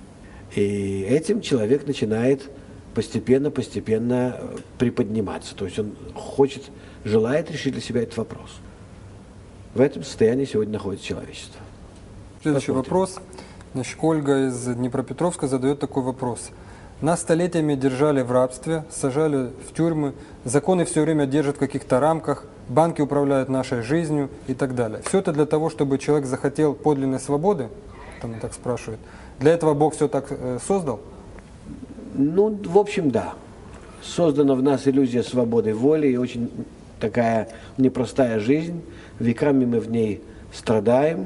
И этим человек начинает постепенно-постепенно приподниматься. То есть он хочет, желает решить для себя этот вопрос. В этом состоянии сегодня находится человечество. Следующий Посмотрим. вопрос. Значит, Ольга из Днепропетровска задает такой вопрос. Нас столетиями держали в рабстве, сажали в тюрьмы, законы все время держат в каких-то рамках, банки управляют нашей жизнью и так далее. Все это для того, чтобы человек захотел подлинной свободы, там так спрашивают. Для этого Бог все так э, создал? Ну, в общем, да. Создана в нас иллюзия свободы воли и очень такая непростая жизнь. Веками мы в ней страдаем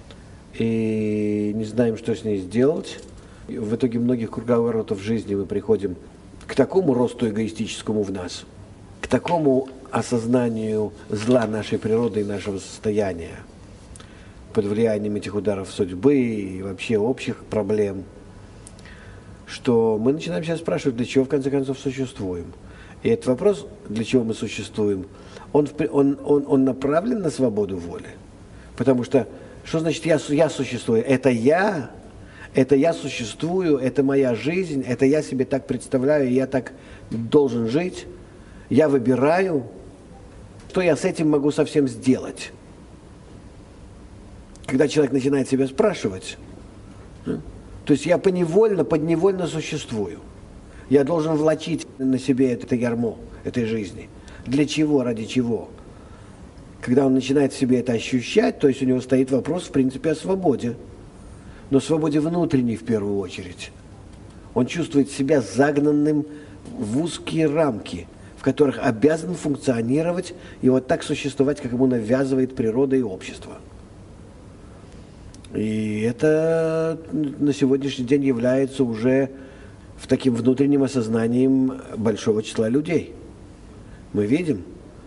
и не знаем, что с ней сделать. И в итоге многих круговоротов жизни мы приходим к такому росту эгоистическому в нас, к такому осознанию зла нашей природы и нашего состояния под влиянием этих ударов судьбы и вообще общих проблем, что мы начинаем сейчас спрашивать, для чего в конце концов существуем. И этот вопрос, для чего мы существуем, он, он, он, он направлен на свободу воли. Потому что, Что значит я, я существую? Это я, это я существую, это моя жизнь, это я себе так представляю, я так должен жить, я выбираю, что я с этим могу совсем сделать. Когда человек начинает себя спрашивать, то есть я поневольно, подневольно существую. Я должен влачить на себе это ярмо этой жизни. Для чего, ради чего? Когда он начинает в себе это ощущать, то есть у него стоит вопрос, в принципе, о свободе. Но свободе внутренней в первую очередь. Он чувствует себя загнанным в узкие рамки, в которых обязан функционировать и вот так существовать, как ему навязывает природа и общество. И это на сегодняшний день является уже в таким внутренним осознанием большого числа людей. Мы видим,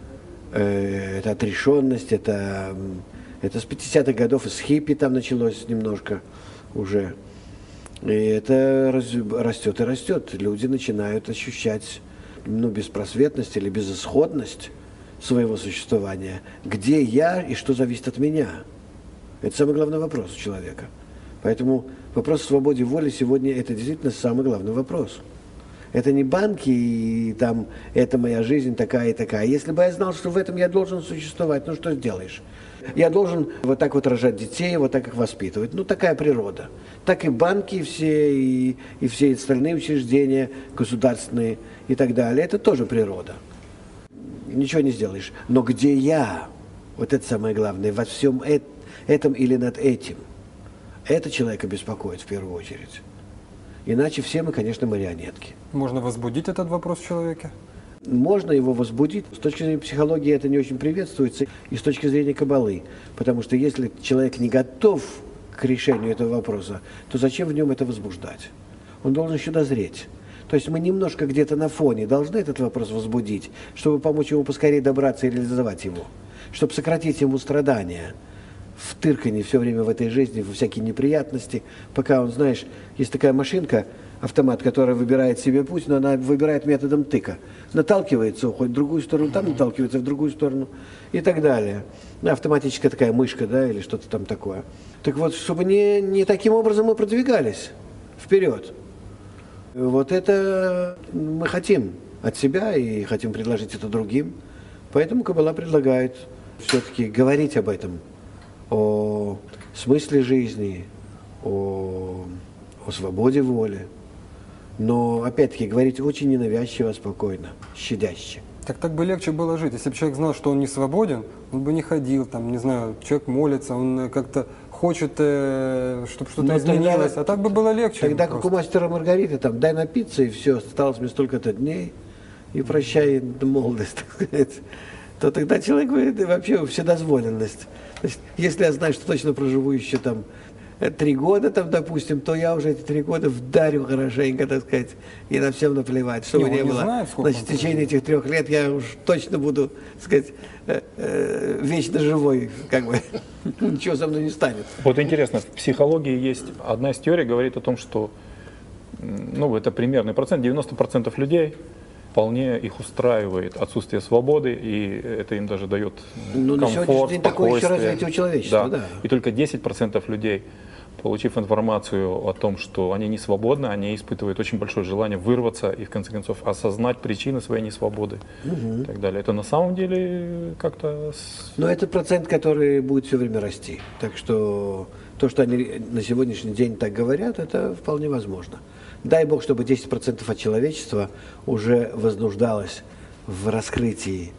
э, это отрешенность, это, это с пятидесятых годов из хиппи там началось немножко уже. И это раз, растет и растет. Люди начинают ощущать ну, беспросветность или безысходность своего существования. Где я и что зависит от меня? Это самый главный вопрос у человека. Поэтому вопрос о свободе воли сегодня это действительно самый главный вопрос. Это не банки и там, это моя жизнь такая и такая. Если бы я знал, что в этом я должен существовать, ну что сделаешь? Я должен вот так вот рожать детей, вот так их воспитывать. Ну такая природа. Так и банки все, и, и все остальные учреждения государственные и так далее. Это тоже природа. Ничего не сделаешь. Но где я? Вот это самое главное. Во всем этом. Этом или над этим. Это человека беспокоит в первую очередь. Иначе все мы, конечно, марионетки. Можно возбудить этот вопрос в человеке? Можно его возбудить. С точки зрения психологии это не очень приветствуется. И с точки зрения каббалы. Потому что если человек не готов к решению этого вопроса, то зачем в нем это возбуждать? Он должен еще дозреть. То есть мы немножко где-то на фоне должны этот вопрос возбудить, чтобы помочь ему поскорее добраться и реализовать его. Чтобы сократить ему страдания. В тырканье все время в этой жизни, во всякие неприятности, пока он, знаешь, есть такая машинка, автомат, которая выбирает себе путь, но она выбирает методом тыка. Наталкивается, уходит в другую сторону, там наталкивается в другую сторону и так далее. Автоматическая такая мышка, да, или что-то там такое. Так вот, чтобы не, не таким образом мы продвигались вперед. Вот это мы хотим от себя и хотим предложить это другим. Поэтому Каббала предлагает все-таки говорить об этом. О смысле жизни, о, о свободе воли. Но, опять-таки, говорить очень ненавязчиво, спокойно, щадяще. Так так бы легче было жить. Если бы человек знал, что он не свободен, он бы не ходил, там, не знаю, человек молится, он как-то хочет, э, чтобы что-то изменилось, тогда, а так бы было легче. Тогда, как у мастера Маргариты, там, дай напиться, и все, осталось мне столько-то дней, и прощай молодость, так сказать. То тогда человек вообще вседозволенность. Значит, если я знаю, что точно проживу еще там три года, там, допустим, то я уже эти три года вдарю хорошенько, так сказать, и на всем наплевать, чтобы не, не было. Знает, Значит, в течение этих трех лет я уж точно буду, так сказать, э, э, вечно живой, как бы, ничего со мной не станет. Вот интересно, в психологии есть одна из теорий, говорит о том, что, ну, это примерный процент, девяносто процентов людей вполне их устраивает отсутствие свободы, и это им даже дает ну, комфорт, на сегодняшний день такое еще спокойствие. развитие у человечества, да. Да. И только десять процентов людей, получив информацию о том, что они не свободны, они испытывают очень большое желание вырваться и, в конце концов, осознать причины своей несвободы, угу. и так далее. Это на самом деле как-то... Но это процент, который будет все время расти. Так что то, что они на сегодняшний день так говорят, это вполне возможно. Дай Бог, чтобы десять процентов от человечества уже вознуждалось в раскрытии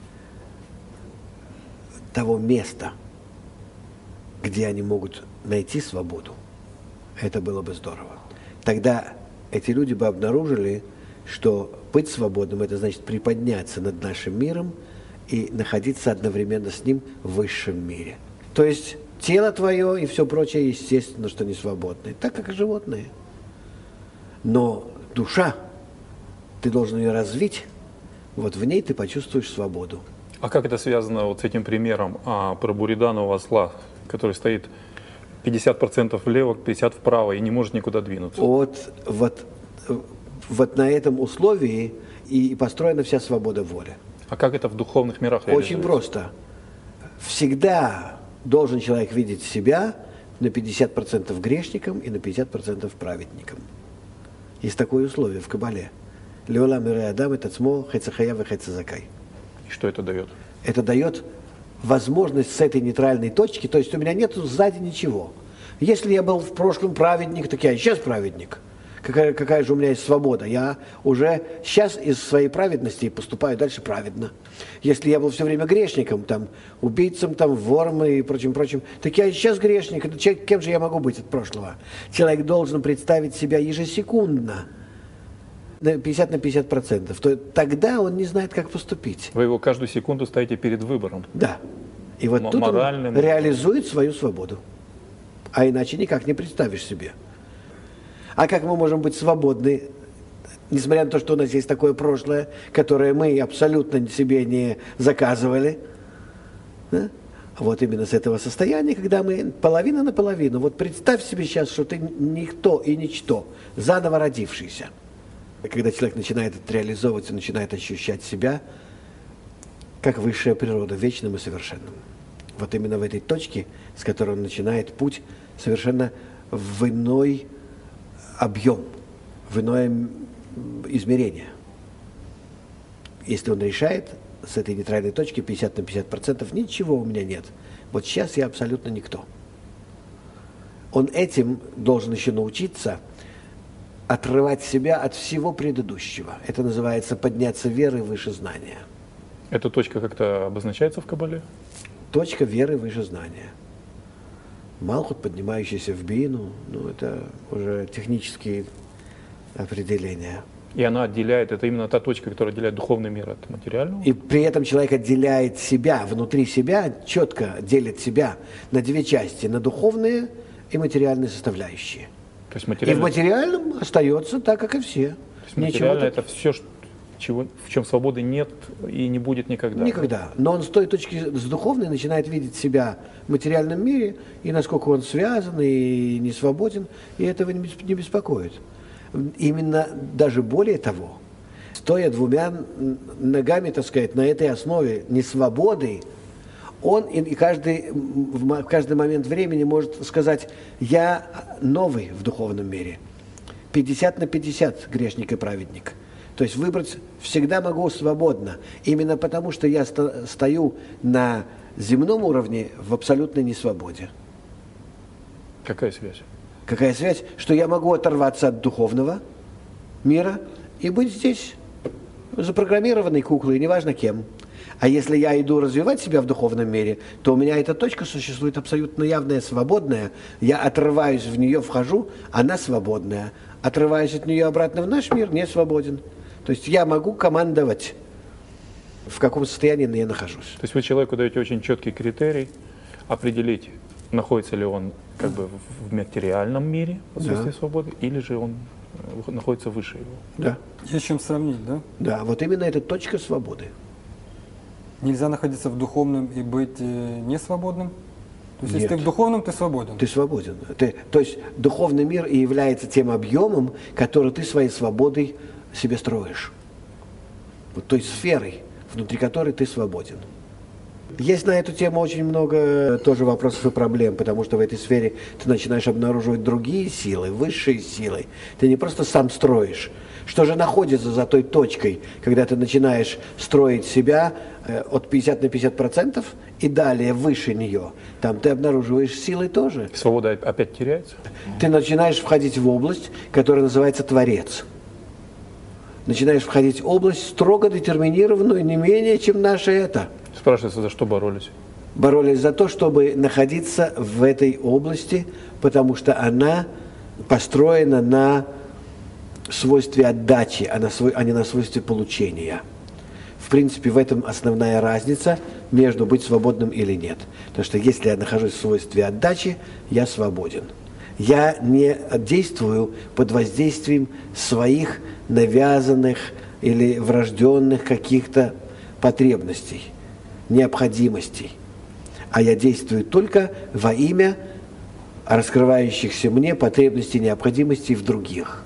того места, где они могут найти свободу. Это было бы здорово. Тогда эти люди бы обнаружили, что быть свободным – это значит приподняться над нашим миром и находиться одновременно с ним в высшем мире. То есть тело твое и все прочее, естественно, что не свободное, так как и животные. Но душа, ты должен ее развить, вот в ней ты почувствуешь свободу. А как это связано вот с этим примером а, про буриданова осла, который стоит пятьдесят процентов влево, пятьдесят процентов вправо и не может никуда двинуться? Вот, вот, вот на этом условии и построена вся свобода воли. А как это в духовных мирах реализуется? Очень просто. Всегда должен человек видеть себя на пятьдесят процентов грешником и на пятьдесят процентов праведником. Есть такое условие в Кабале. Леолам ире адам это цмо хэцахая ве хэцазакай. И что это дает? Это дает возможность с этой нейтральной точки, то есть у меня нет сзади ничего. Если я был в прошлом праведник, так я и сейчас праведник. Какая, какая же у меня есть свобода? Я уже сейчас из своей праведности поступаю дальше праведно. Если я был все время грешником, там, убийцем, там, вором и прочим, прочим, так я и сейчас грешник. Это человек, кем же я могу быть от прошлого? Человек должен представить себя ежесекундно на пятьдесят на пятьдесят процентов. То тогда он не знает, как поступить. Вы его каждую секунду ставите перед выбором. Да. И вот М- тут моральным... он реализует свою свободу. А иначе никак не представишь себе. А как мы можем быть свободны, несмотря на то, что у нас есть такое прошлое, которое мы абсолютно себе не заказывали? Да? Вот именно с этого состояния, когда мы половина на половину. Вот представь себе сейчас, что ты никто и ничто, заново родившийся. Когда человек начинает это реализовывать, он начинает ощущать себя как высшая природа, вечным и совершенным. Вот именно в этой точке, с которой он начинает путь совершенно в иной объем, в иное измерение. Если он решает с этой нейтральной точки пятьдесят на пятьдесят процентов, ничего у меня нет. Вот сейчас я абсолютно никто. Он этим должен еще научиться отрывать себя от всего предыдущего. Это называется подняться верой выше знания. Эта точка как-то обозначается в Кабале? Точка веры выше знания. Малхут, поднимающийся в бину, ну это уже технические определения. И она отделяет, это именно та точка, которая отделяет духовный мир от материального? И при этом человек отделяет себя, внутри себя, четко делит себя на две части, на духовные и материальные составляющие. То есть И в материальное, материальном остается так, как и все. то есть материальное это все, чего, в чем свободы нет и не будет никогда. Никогда. Но он с той точки, с духовной, начинает видеть себя в материальном мире, и насколько он связан и не свободен, и этого не беспокоит. Именно даже более того, стоя двумя ногами, так сказать, на этой основе несвободы, он и каждый, в каждый момент времени может сказать: я новый в духовном мире. пятьдесят на пятьдесят грешник и праведник. То есть выбрать всегда могу свободно. Именно потому, что я сто, стою на земном уровне в абсолютной несвободе. Какая связь? Какая связь? Что я могу оторваться от духовного мира и быть здесь запрограммированной куклой, неважно кем. А если я иду развивать себя в духовном мире, то у меня эта точка существует абсолютно явная, свободная. Я отрываюсь в нее, вхожу, она свободная. Отрываюсь от нее обратно в наш мир, не свободен. То есть я могу командовать, в каком состоянии я нахожусь. То есть вы человеку даете очень четкий критерий определить, находится ли он как бы в материальном мире, в отсутствии Да. свободы, или же он находится выше его. Да. Есть чем сравнить, да? Да, вот именно эта точка свободы. Нельзя находиться в духовном и быть э, несвободным? То есть, если Нет. ты в духовном, ты свободен? Ты свободен. Ты, то есть духовный мир и является тем объемом, который ты своей свободой себе строишь. Вот той сферой, внутри которой ты свободен. Есть на эту тему очень много тоже вопросов и проблем, потому что в этой сфере ты начинаешь обнаруживать другие силы, высшие силы. Ты не просто сам строишь. Что же находится за той точкой, когда ты начинаешь строить себя э, от пятьдесят на пятьдесят процентов и далее выше нее? Там ты обнаруживаешь силы тоже. Свобода опять теряется? Ты начинаешь входить в область, которая называется Творец. Начинаешь входить в область, строго детерминированную, не менее, чем наше это. Спрашивается, за что боролись? Боролись за то, чтобы находиться в этой области, потому что она построена на свойстве отдачи, а, на свой, а не на свойстве получения. В принципе, в этом основная разница между быть свободным или нет. Потому что если я нахожусь в свойстве отдачи, я свободен. Я не действую под воздействием своих навязанных или врожденных каких-то потребностей, необходимостей. А я действую только во имя раскрывающихся мне потребностей и необходимостей в других.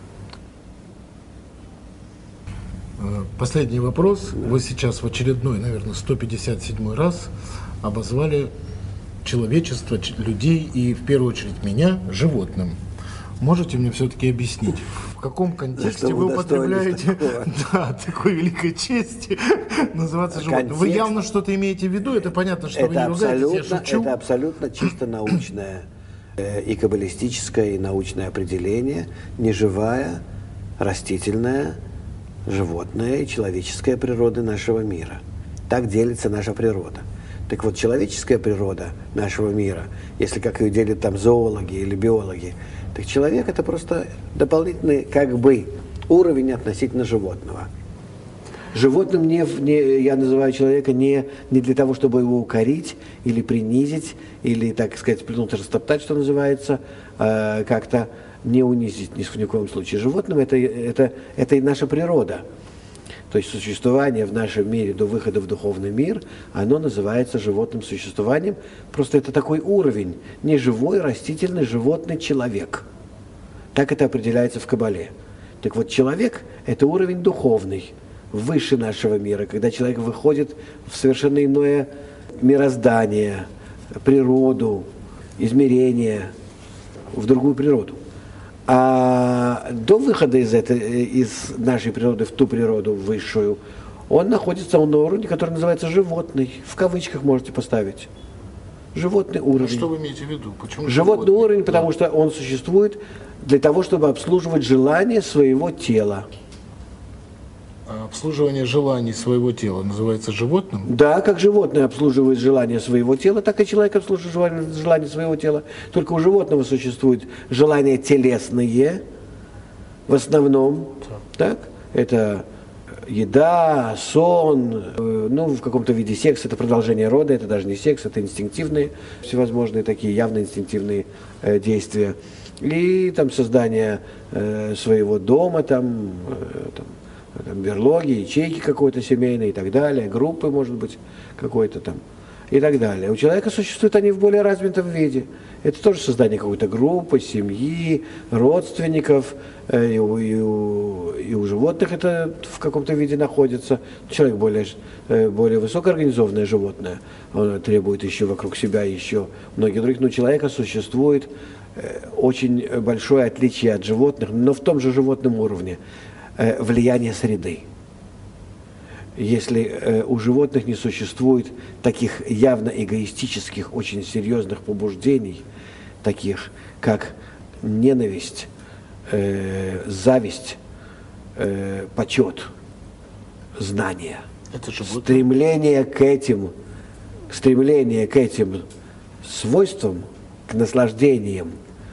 Последний вопрос. Вы сейчас в очередной, наверное, сто пятьдесят седьмой раз обозвали человечество, ч- людей и, в первую очередь, меня животным. Можете мне все-таки объяснить, в каком контексте что вы вы употребляете такого? да, такой великой чести называться животным? Вы Контекст- явно что-то имеете в виду, это понятно, что вы Это не ругаетесь, я абсолютно, шучу. это абсолютно чисто научное э, и каббалистическое, и научное определение. Неживая, растительная, животная и человеческая природа нашего мира. Так делится наша природа. Так вот, человеческая природа нашего мира, если как ее делят там зоологи или биологи, так человек это просто дополнительный как бы уровень относительно животного. Животным не, в- не, я называю человека не, не для того, чтобы его укорить или принизить, или, так сказать, плюнуть, растоптать, что называется, э, как-то не унизить ни, в- ни в коем случае. Животным это, это, это и наша природа. То есть существование в нашем мире до выхода в духовный мир, оно называется животным существованием. Просто это такой уровень, не живой, растительный, животный человек. Так это определяется в Кабале. Так вот, человек – это уровень духовный, выше нашего мира, когда человек выходит в совершенно иное мироздание, природу, измерение, в другую природу. А до выхода из, этой, из нашей природы в ту природу высшую, он находится на уровне, который называется животный. В кавычках можете поставить. Животный А уровень. что вы имеете в виду? Почему Животный животные? уровень, потому что он существует для того, чтобы обслуживать желания своего тела. А обслуживание желаний своего тела называется животным? Да, как животное обслуживает желания своего тела, так и человек обслуживает желания, желания своего тела. Только у животного существуют желания телесные, в основном, так? Это еда, сон, э, ну, в каком-то виде секс, это продолжение рода, это даже не секс, это инстинктивные, всевозможные такие явно инстинктивные э, действия. И там создание э, своего дома, там, э, там, там, берлоги, ячейки какой-то семейной и так далее, группы, может быть, какой-то там и так далее. У человека существуют они в более развитом виде. Это тоже создание какой-то группы, семьи, родственников, э, и, у, и, у, и у животных это в каком-то виде находится. Человек более, э, более высокоорганизованное животное, он требует еще вокруг себя еще многих других, но у человека существует э, очень большое отличие от животных, но в том же животном уровне. Влияние среды. Если э, у животных не существует таких явно эгоистических, очень серьезных побуждений, таких как ненависть, э, зависть, э, почет, знание, Это животное. стремление к этим, стремление к этим свойствам, к наслаждениям,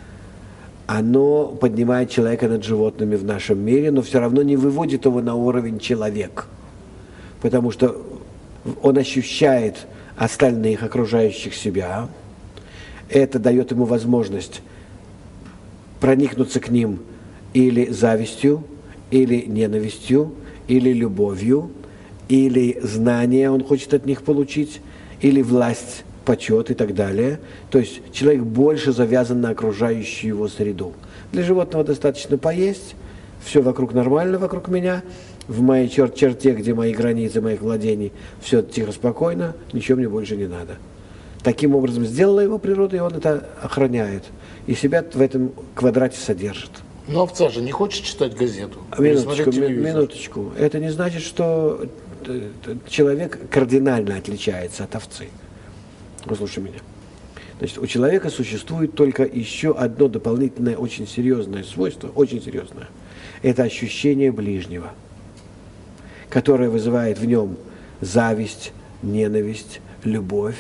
оно поднимает человека над животными в нашем мире, но все равно не выводит его на уровень человек. Потому что он ощущает остальных, окружающих себя. Это дает ему возможность проникнуться к ним или завистью, или ненавистью, или любовью, или знания он хочет от них получить, или власть, почет и так далее. То есть человек больше завязан на окружающую его среду. Для животного достаточно поесть, все вокруг нормально, вокруг меня, в моей чер- черте, где мои границы, моих владений, все тихо, спокойно, ничего мне больше не надо. Таким образом сделала его природа, и он это охраняет. И себя в этом квадрате содержит. Но овца же не хочет читать газету. или Минуточку, смотреть ми- телевизор. минуточку. Это не значит, что э, э, человек кардинально отличается от овцы. Послушай меня. Значит, у человека существует только еще одно дополнительное, очень серьезное свойство, очень серьезное. Это ощущение ближнего, которое вызывает в нем зависть, ненависть, любовь,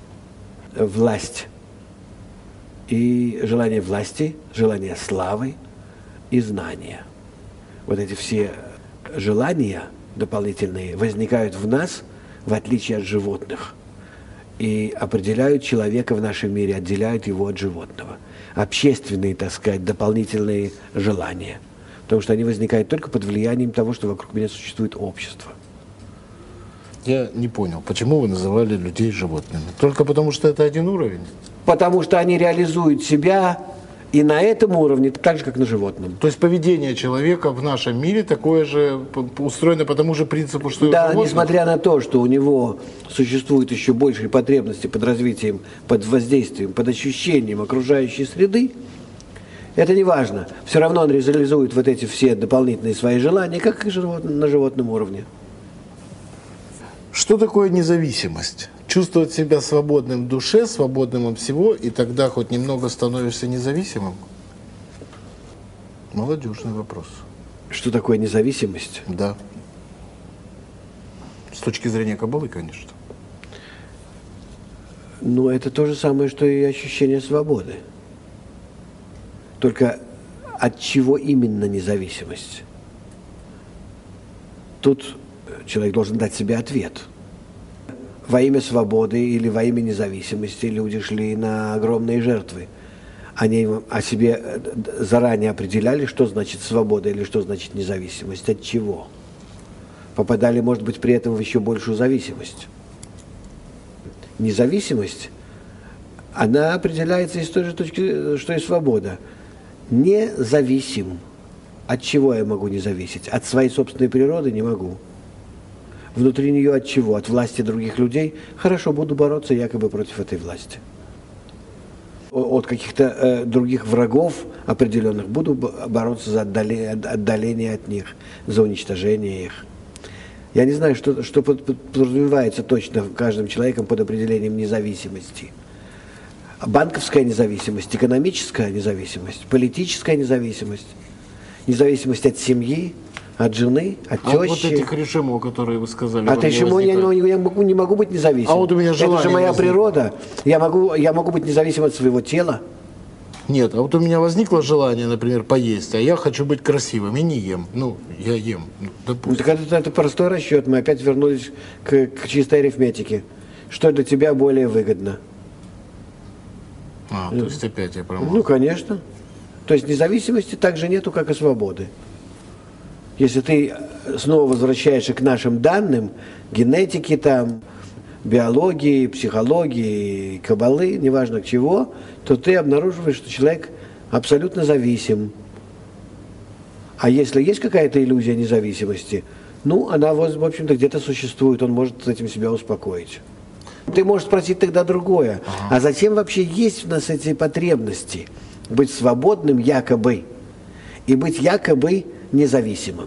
власть. И желание власти, желание славы и знания. Вот эти все желания дополнительные возникают в нас, в отличие от животных, и определяют человека в нашем мире, отделяют его от животного. Общественные, так сказать, дополнительные желания. Потому что они возникают только под влиянием того, что вокруг меня существует общество. Я не понял, почему вы называли людей животными? Только потому, что это один уровень? Потому что они реализуют себя И на этом уровне, так же, как на животном. То есть поведение человека в нашем мире такое же, устроено по тому же принципу, что и у Да, животных? несмотря на то, что у него существуют еще большие потребности под развитием, под воздействием, под ощущением окружающей среды, это не важно. Все равно он реализует вот эти все дополнительные свои желания, как и на животном уровне. Что такое независимость? Чувствовать себя свободным в душе, свободным от всего, и тогда хоть немного становишься независимым? Молодежный вопрос. Что такое независимость? Да. С точки зрения Каббалы, конечно. Ну, это то же самое, что и ощущение свободы. Только от чего именно независимость? Тут человек должен дать себе ответ. Во имя свободы или во имя независимости люди шли на огромные жертвы. Они о себе заранее определяли, что значит свобода или что значит независимость, от чего. Попадали, может быть, при этом в еще большую зависимость. Независимость, она определяется из той же точки, что и свобода. Независим. От чего я могу не зависеть? От своей собственной природы не могу. Внутри нее от чего? От власти других людей? Хорошо, буду бороться якобы против этой власти. От каких-то э, других врагов определенных буду бороться за отдаление, отдаление от них, за уничтожение их. Я не знаю, что, что подразумевается точно каждым человеком под определением независимости. Банковская независимость, экономическая независимость, политическая независимость, независимость от семьи, от жены, от тещи. А вот этих режимов, которые вы сказали. От режимов я, я могу, не могу быть независимым. А вот у меня желание. Это же моя возникло. природа. Я могу, я могу быть независимым от своего тела. Нет, а вот у меня возникло желание, например, поесть, а я хочу быть красивым и не ем. Ну, я ем, ну, Ну, допустим. так это, это простой расчет. Мы опять вернулись к, к чистой арифметике. Что для тебя более выгодно? А, то есть опять я промазал. Ну, конечно. То есть независимости так же нету, как и свободы. Если ты снова возвращаешься к нашим данным, генетике, там, биологии, психологии, каббалы, неважно к чего, то ты обнаруживаешь, что человек абсолютно зависим. А если есть какая-то иллюзия независимости, ну, она, в общем-то, где-то существует, он может с этим себя успокоить. Ты можешь спросить тогда другое. Ага. А зачем вообще есть у нас эти потребности? Быть свободным якобы и быть якобы независимым.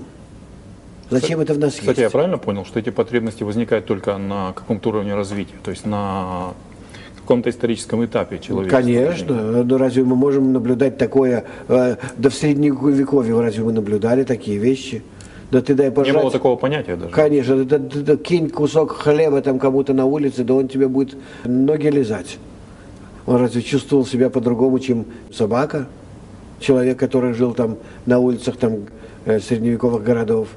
Зачем Кстати, это в нас кстати, есть? я правильно понял, что эти потребности возникают только на каком-то уровне развития, то есть на каком-то историческом этапе человечества? Конечно. Ну, разве мы можем наблюдать такое? Э, да в средневековье разве мы наблюдали такие вещи? Да ты дай пожрать. Не было такого понятия даже. Конечно. Да, да, да, кинь кусок хлеба там кому-то на улице, да он тебе будет ноги лизать. Он разве чувствовал себя по-другому, чем собака? Человек, который жил там на улицах там, э, средневековых городов.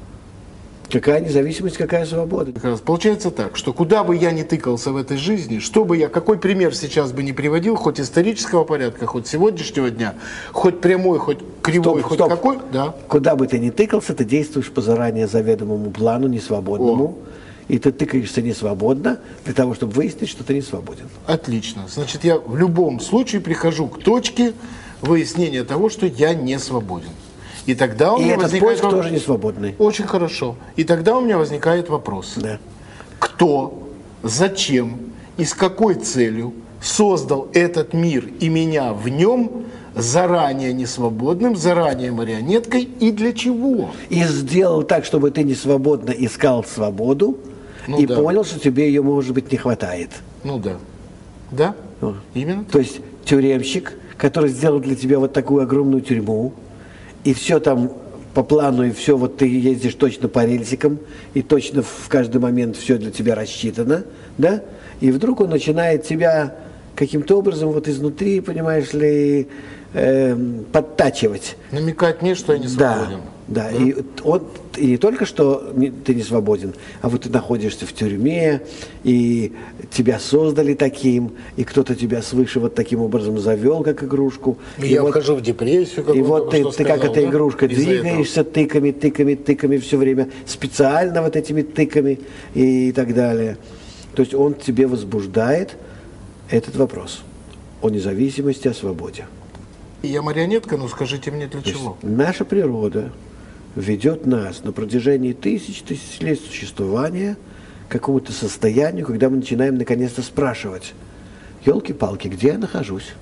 Какая независимость, какая свобода. Получается так, что куда бы я ни тыкался в этой жизни, что бы я, какой пример сейчас бы не приводил, хоть исторического порядка, хоть сегодняшнего дня, хоть прямой, хоть кривой, Стоп, хоть стоп. какой, да. Куда бы ты ни тыкался, ты действуешь по заранее заведомому плану, несвободному. О. И ты тыкаешься несвободно для того, чтобы выяснить, что ты не свободен. Отлично. Значит, я в любом случае прихожу к точке выяснения того, что я не свободен. И тогда у И меня этот возникает поиск вопрос. тоже не свободный. Очень хорошо. И тогда у меня возникает вопрос. Да. Кто, зачем и с какой целью создал этот мир и меня в нем заранее несвободным, заранее марионеткой и для чего? И сделал так, чтобы ты не свободно искал свободу, Ну и да. понял, что тебе ее, может быть, не хватает. Ну да. Да? Ну. Именно так. То есть тюремщик, который сделал для тебя вот такую огромную тюрьму, и все там по плану, и все, вот ты ездишь точно по рельсикам, и точно в каждый момент все для тебя рассчитано, да? И вдруг он начинает тебя каким-то образом вот изнутри, понимаешь ли, э, подтачивать. Намекать мне, что я не свободен. Да, да. И, он, и не только что не, ты не свободен, а вот ты находишься в тюрьме, и тебя создали таким, и кто-то тебя свыше вот таким образом завел, как игрушку. И, и я вот, вхожу в депрессию, как и он вот только ты, что ты как сказал, эта да? игрушка Из-за двигаешься тыками, тыками, тыками все время, специально вот этими тыками и так далее. То есть он тебе возбуждает этот вопрос о независимости, о свободе. Я марионетка, но скажите мне, для чего? Наша природа ведет нас на протяжении тысяч, тысяч лет существования к какому-то состоянию, когда мы начинаем наконец-то спрашивать: елки-палки, где я нахожусь?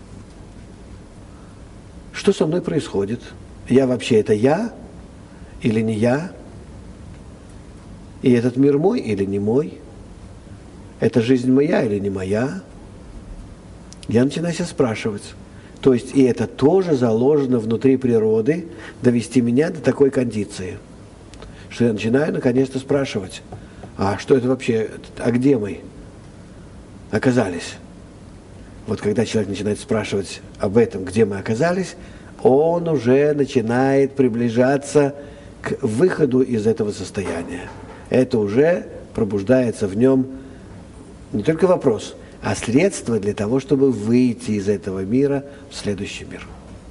Что со мной происходит? Я вообще это я или не я? И этот мир мой или не мой? Эта жизнь моя или не моя? Я начинаю себя спрашивать. То есть и это тоже заложено внутри природы, довести меня до такой кондиции, что я начинаю наконец-то спрашивать: а что это вообще, а где мы оказались? Вот когда человек начинает спрашивать об этом, где мы оказались, он уже начинает приближаться к выходу из этого состояния. Это уже пробуждается в нем не только вопрос, а средство для того, чтобы выйти из этого мира в следующий мир.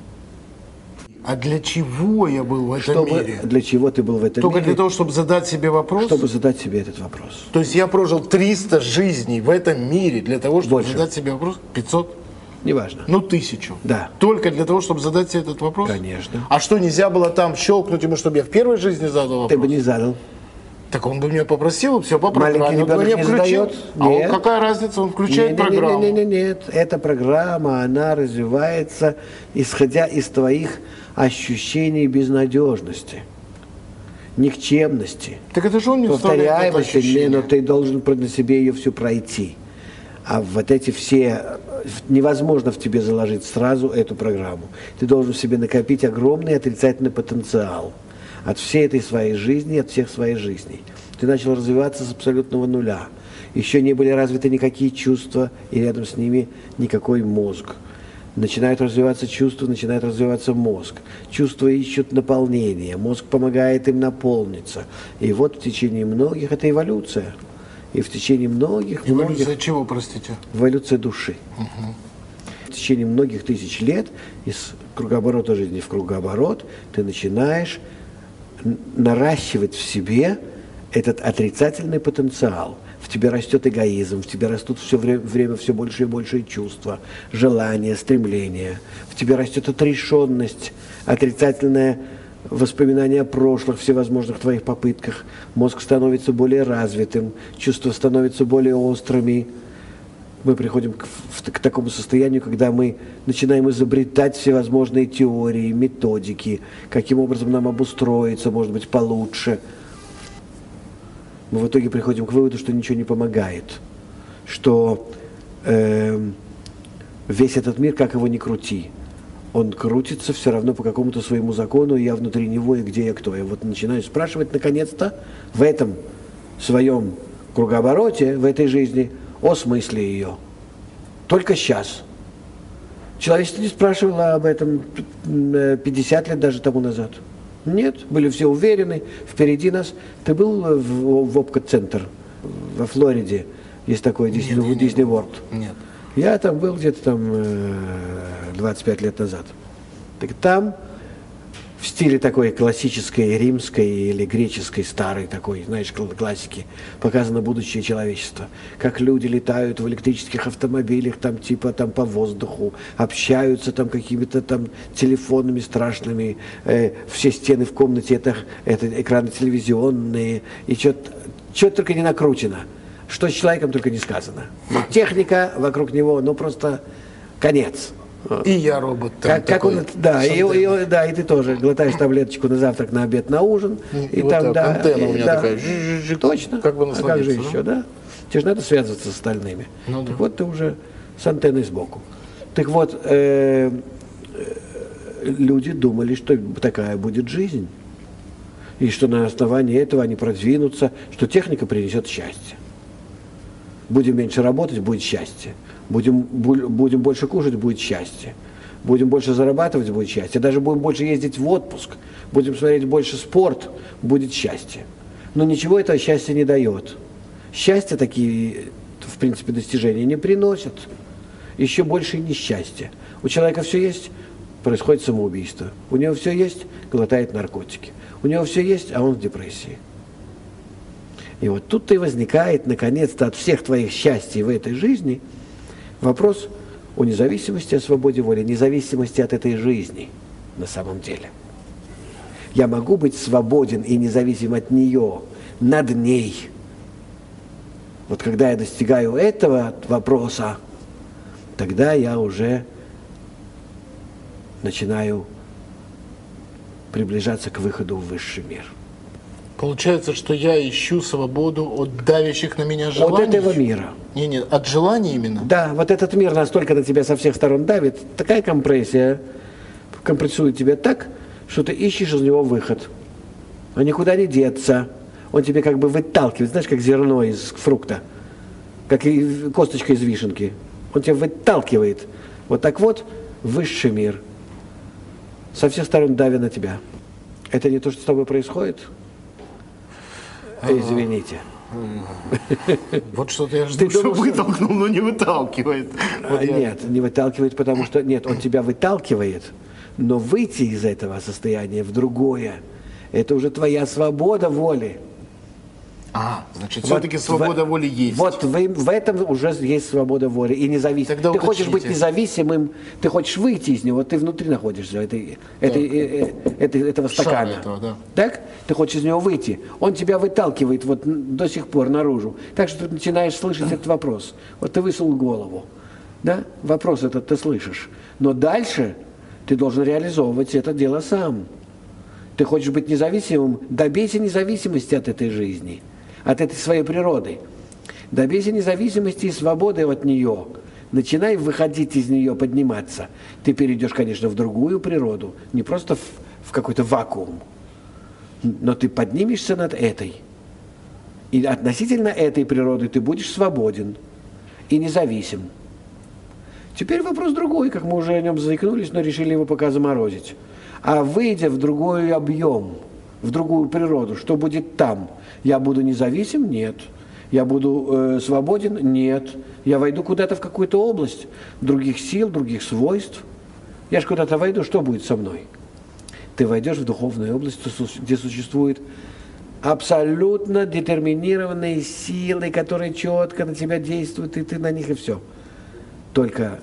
А для чего я был в этом Чтобы, мире? Для чего ты был в этом Только мире? для того, чтобы задать себе вопрос? Чтобы задать себе этот вопрос. То есть я прожил триста жизней в этом мире для того, чтобы Больше. задать себе вопрос? пятьсот? Неважно. Ну, тысячу. Да. Только для того, чтобы задать себе этот вопрос? Конечно. А что, нельзя было там щелкнуть ему, чтобы я в первой жизни задал вопрос? Ты бы не задал. Так он бы меня попросил, все по Маленький программе. Он бы ребенок меня не включил. задает? А он, Нет. какая разница, он включает Не, не, не, программу. не, не, не, нет, эта программа, она развивается, исходя из твоих ощущений безнадежности, никчемности, Так это же он мне вставляет это повторяемости, не, ощущение. но ты должен про- на себе ее всю пройти. А вот эти все, невозможно в тебе заложить сразу эту программу. Ты должен в себе накопить огромный отрицательный потенциал от всей этой своей жизни, от всех своих жизней. Ты начал развиваться с абсолютного нуля. Еще не были развиты никакие чувства, и рядом с ними никакой мозг. Начинают развиваться чувства, начинает развиваться мозг. Чувства ищут наполнение, мозг помогает им наполниться. И вот в течение многих, это эволюция, и в течение многих, Эволюция многих, чего, простите? эволюция души. В течение многих тысяч лет из кругооборота жизни в кругооборот ты начинаешь н- наращивать в себе этот отрицательный потенциал. В тебе растет эгоизм, в тебе растут все время, время все больше и больше чувства, желания, стремления. В тебе растет отрешенность, отрицательное воспоминание о прошлых всевозможных твоих попытках. Мозг становится более развитым, чувства становятся более острыми. Мы приходим к, в- к такому состоянию, когда мы начинаем изобретать всевозможные теории, методики, каким образом нам обустроиться, может быть, получше. Мы в итоге приходим к выводу, что ничего не помогает, что э, весь этот мир, как его ни крути, он крутится все равно по какому-то своему закону, и я внутри него, и где я кто. Я вот начинаю спрашивать, наконец-то, в этом своем кругообороте, в этой жизни, о смысле ее. Только сейчас. Человечество не спрашивало об этом пятьдесят лет даже тому назад. Нет, были все уверены, впереди нас. Ты был в, в Опко-центр во Флориде, есть такой Disney, Нет, я не Disney был. World. Нет. Я там был где-то там э, двадцать пять лет назад. Так там в стиле такой классической римской или греческой старой такой, знаешь, кл- классики, показано будущее человечества. Как люди летают в электрических автомобилях, там типа там по воздуху, общаются там какими-то там телефонами страшными, э, все стены в комнате это, это экраны телевизионные, и что только не накручено. Что с человеком только не сказано. Но техника вокруг него, ну просто конец. И я робот там Как, как такой, он, да, и, с и- да, и ты тоже глотаешь таблеточку на завтрак, на обед, на ужин. И И, вот там, так, да, антенна у и- меня да, такая, жик-жик-жик. Точно. Как бы а как же насладиться, еще, да? Тебе же надо связываться с остальными. Ну да. Так вот ты уже с антенной сбоку. Так вот, э, э, люди думали, что такая будет жизнь. И что на основании этого они продвинутся, что техника принесет счастье. Будем меньше работать, будет счастье. Будем, бу- будем больше кушать, будет счастье. Будем больше зарабатывать, будет счастье. Даже будем больше ездить в отпуск, будем смотреть больше спорт, будет счастье. Но ничего этого счастья не дает. Счастье такие, в принципе, достижения не приносят. Еще больше несчастья. У человека все есть, происходит самоубийство. У него все есть, глотает наркотики. У него все есть, а он в депрессии. И вот тут-то и возникает, наконец-то, от всех твоих счастий в этой жизни вопрос, о независимости, о свободе воли, независимости от этой жизни на самом деле. Я могу быть свободен и независим от нее, над ней. Вот когда я достигаю этого вопроса, тогда я уже начинаю приближаться к выходу в высший мир. Получается, что я ищу свободу от давящих на меня желаний? От этого мира. Не, не, от желаний именно? Да, вот этот мир настолько на тебя со всех сторон давит, такая компрессия компрессует тебя так, что ты ищешь из него выход. А никуда не деться. Он тебе как бы выталкивает, знаешь, как зерно из фрукта, как и косточка из вишенки. Он тебя выталкивает. Вот так вот высший мир со всех сторон давя на тебя. Это не то, что с тобой происходит? Извините. Вот что-то я жду, что вытолкнул, но не выталкивает. Вот я... Нет, не выталкивает, потому что... Нет, он тебя выталкивает, но выйти из этого состояния в другое, это уже твоя свобода воли. А, значит, Вот все-таки свобода в, воли есть. Вот в, в этом уже есть свобода воли и независимость. Тогда ты хочешь быть уточните. независимым, ты хочешь выйти из него, ты внутри находишься этой, этой, э, э, этой, этого Шара стакана. этого, да. Так? Ты хочешь из него выйти. Он тебя выталкивает вот до сих пор наружу. Так что ты начинаешь слышать этот вопрос. Вот ты высунул голову. Да? Вопрос этот ты слышишь. Но дальше ты должен реализовывать это дело сам. Ты хочешь быть независимым, добейся независимости от этой жизни, от этой своей природы. Добейся независимости и свободы от нее. Начинай выходить из нее, подниматься. Ты перейдешь, конечно, в другую природу, не просто в, в какой-то вакуум, но ты поднимешься над этой. И относительно этой природы ты будешь свободен и независим. Теперь вопрос другой, как мы уже о нем заикнулись, но решили его пока заморозить. А выйдя в другой объем, в другую природу, что будет там? Я буду независим? Нет. Я буду э, свободен? Нет. Я войду куда-то в какую-то область других сил, других свойств. Я же куда-то войду, что будет со мной? Ты войдешь в духовную область, где существует абсолютно детерминированные силы, которые четко на тебя действуют, и ты на них, и все. Только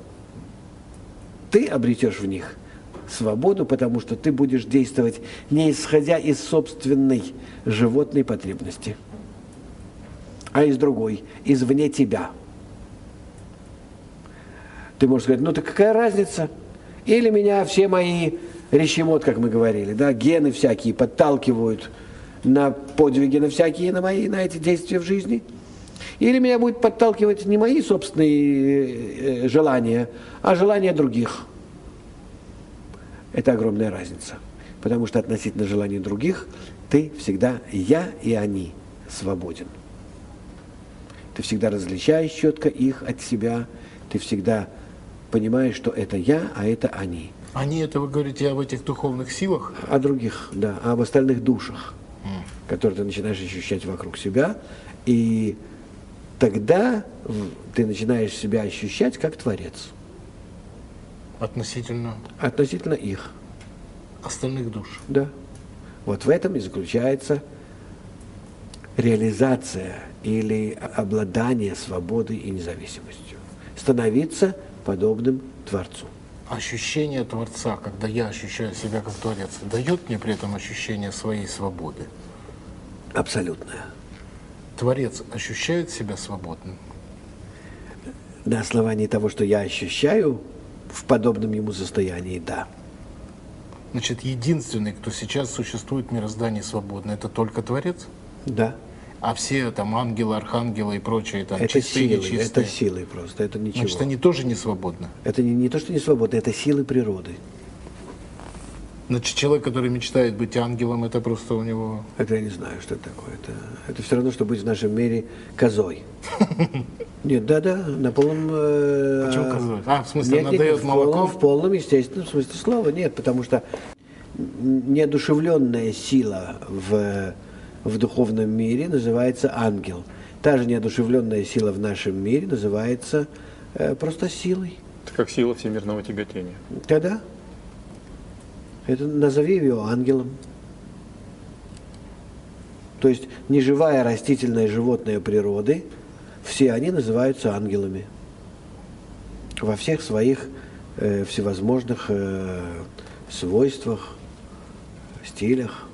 ты обретешь в них свободу, потому что ты будешь действовать не исходя из собственной животной потребности, а из другой, извне тебя. Ты можешь сказать, ну так какая разница? Или меня все мои речемот, как мы говорили, да, гены всякие подталкивают на подвиги, на всякие, на мои, на эти действия в жизни. Или меня будет подталкивать не мои собственные желания, а желания других. Это огромная разница. Потому что относительно желаний других ты всегда я и они свободен. Ты всегда различаешь четко их от себя. Ты всегда понимаешь, что это я, а это они. Они, это вы говорите об этих духовных силах? О других, да, об остальных душах, mm. которые ты начинаешь ощущать вокруг себя. И тогда ты начинаешь себя ощущать как Творец. Относительно? Относительно их. Остальных душ? Да. Вот в этом и заключается реализация или обладание свободой и независимостью. Становиться подобным Творцу. Ощущение Творца, когда я ощущаю себя как Творец, дает мне при этом ощущение своей свободы? Абсолютное. Творец ощущает себя свободным? На основании того, что я ощущаю в подобном ему состоянии, да. Значит, единственный, кто сейчас существует в мироздании свободно, это только Творец? Да. А все там ангелы, архангелы и прочие там это чистые, силы, нечистые? Это силы просто, это ничего. Значит, они тоже не свободны? Это не, не то, что не свободны, это силы природы. Значит, человек, который мечтает быть ангелом, это просто у него... Это я не знаю, что это такое. Это, это все равно, что быть в нашем мире козой. Нет, да-да, на полном... Э, Почему козой? А, в смысле, нет, она нет, дает в молоко? Полном, в полном естественном смысле слова. Нет, потому что неодушевленная сила в, в духовном мире называется ангел. Та же неодушевленная сила в нашем мире называется э, просто силой. Это как сила всемирного тяготения. Да-да. Это назови ее ангелом. То есть неживая растительная животная природы, все они называются ангелами. во всех своих э, всевозможных э, свойствах, стилях.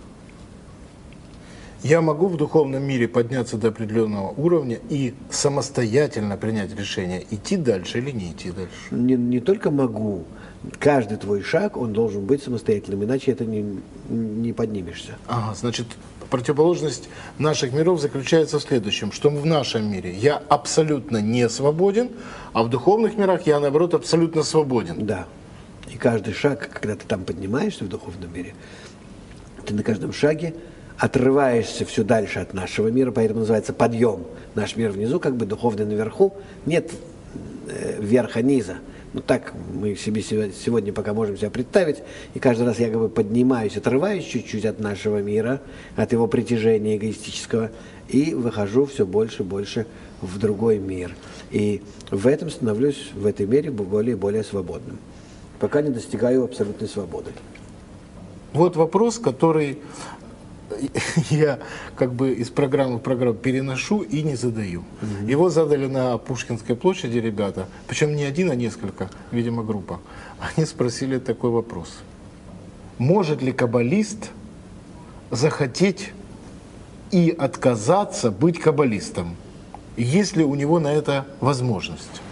Я могу в духовном мире подняться до определенного уровня и самостоятельно принять решение, идти дальше или не идти дальше? Не, не только могу, каждый твой шаг, он должен быть самостоятельным, иначе это не, не поднимешься. Ага, значит, противоположность наших миров заключается в следующем, что в нашем мире я абсолютно не свободен, а в духовных мирах я, наоборот, абсолютно свободен. Да. И каждый шаг, когда ты там поднимаешься в духовном мире, ты на каждом шаге отрываешься все дальше от нашего мира, поэтому называется подъем. Наш мир внизу, как бы духовный наверху, нет э, верха-низа. Ну так мы себе сегодня пока можем себя представить, и каждый раз я как бы поднимаюсь, отрываюсь чуть-чуть от нашего мира, от его притяжения эгоистического, и выхожу все больше и больше в другой мир. И в этом становлюсь, в этой мере, более и более свободным, пока не достигаю абсолютной свободы. Вот вопрос, который я как бы из программы в программу переношу и не задаю. Угу. Его задали на Пушкинской площади ребята, причем не один, а несколько, видимо, группа. Они спросили такой вопрос. Может ли каббалист захотеть и отказаться быть каббалистом? Есть ли у него на это возможность?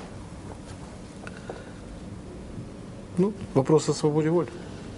Ну, вопрос о свободе воли.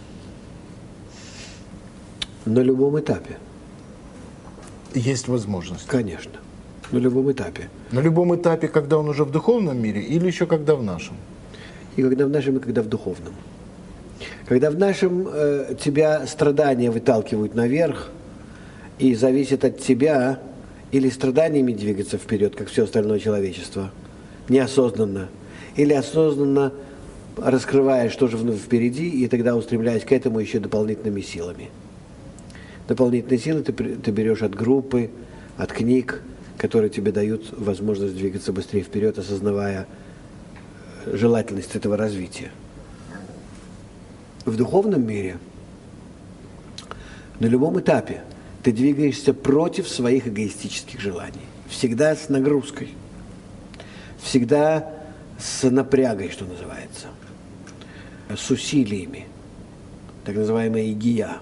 На любом этапе. Есть возможность? Конечно. На любом этапе. На любом этапе, когда он уже в духовном мире, или еще когда в нашем? И когда в нашем, и когда в духовном. Когда в нашем э, тебя страдания выталкивают наверх, и зависит от тебя или страданиями двигаться вперед, как все остальное человечество, неосознанно, или осознанно раскрывая, что же впереди, и тогда устремляясь к этому еще дополнительными силами. Дополнительные силы ты, ты берешь от группы, от книг, которые тебе дают возможность двигаться быстрее вперед, осознавая желательность этого развития. В духовном мире на любом этапе ты двигаешься против своих эгоистических желаний. Всегда с нагрузкой. Всегда с напрягой, что называется. С усилиями. Так называемая игия.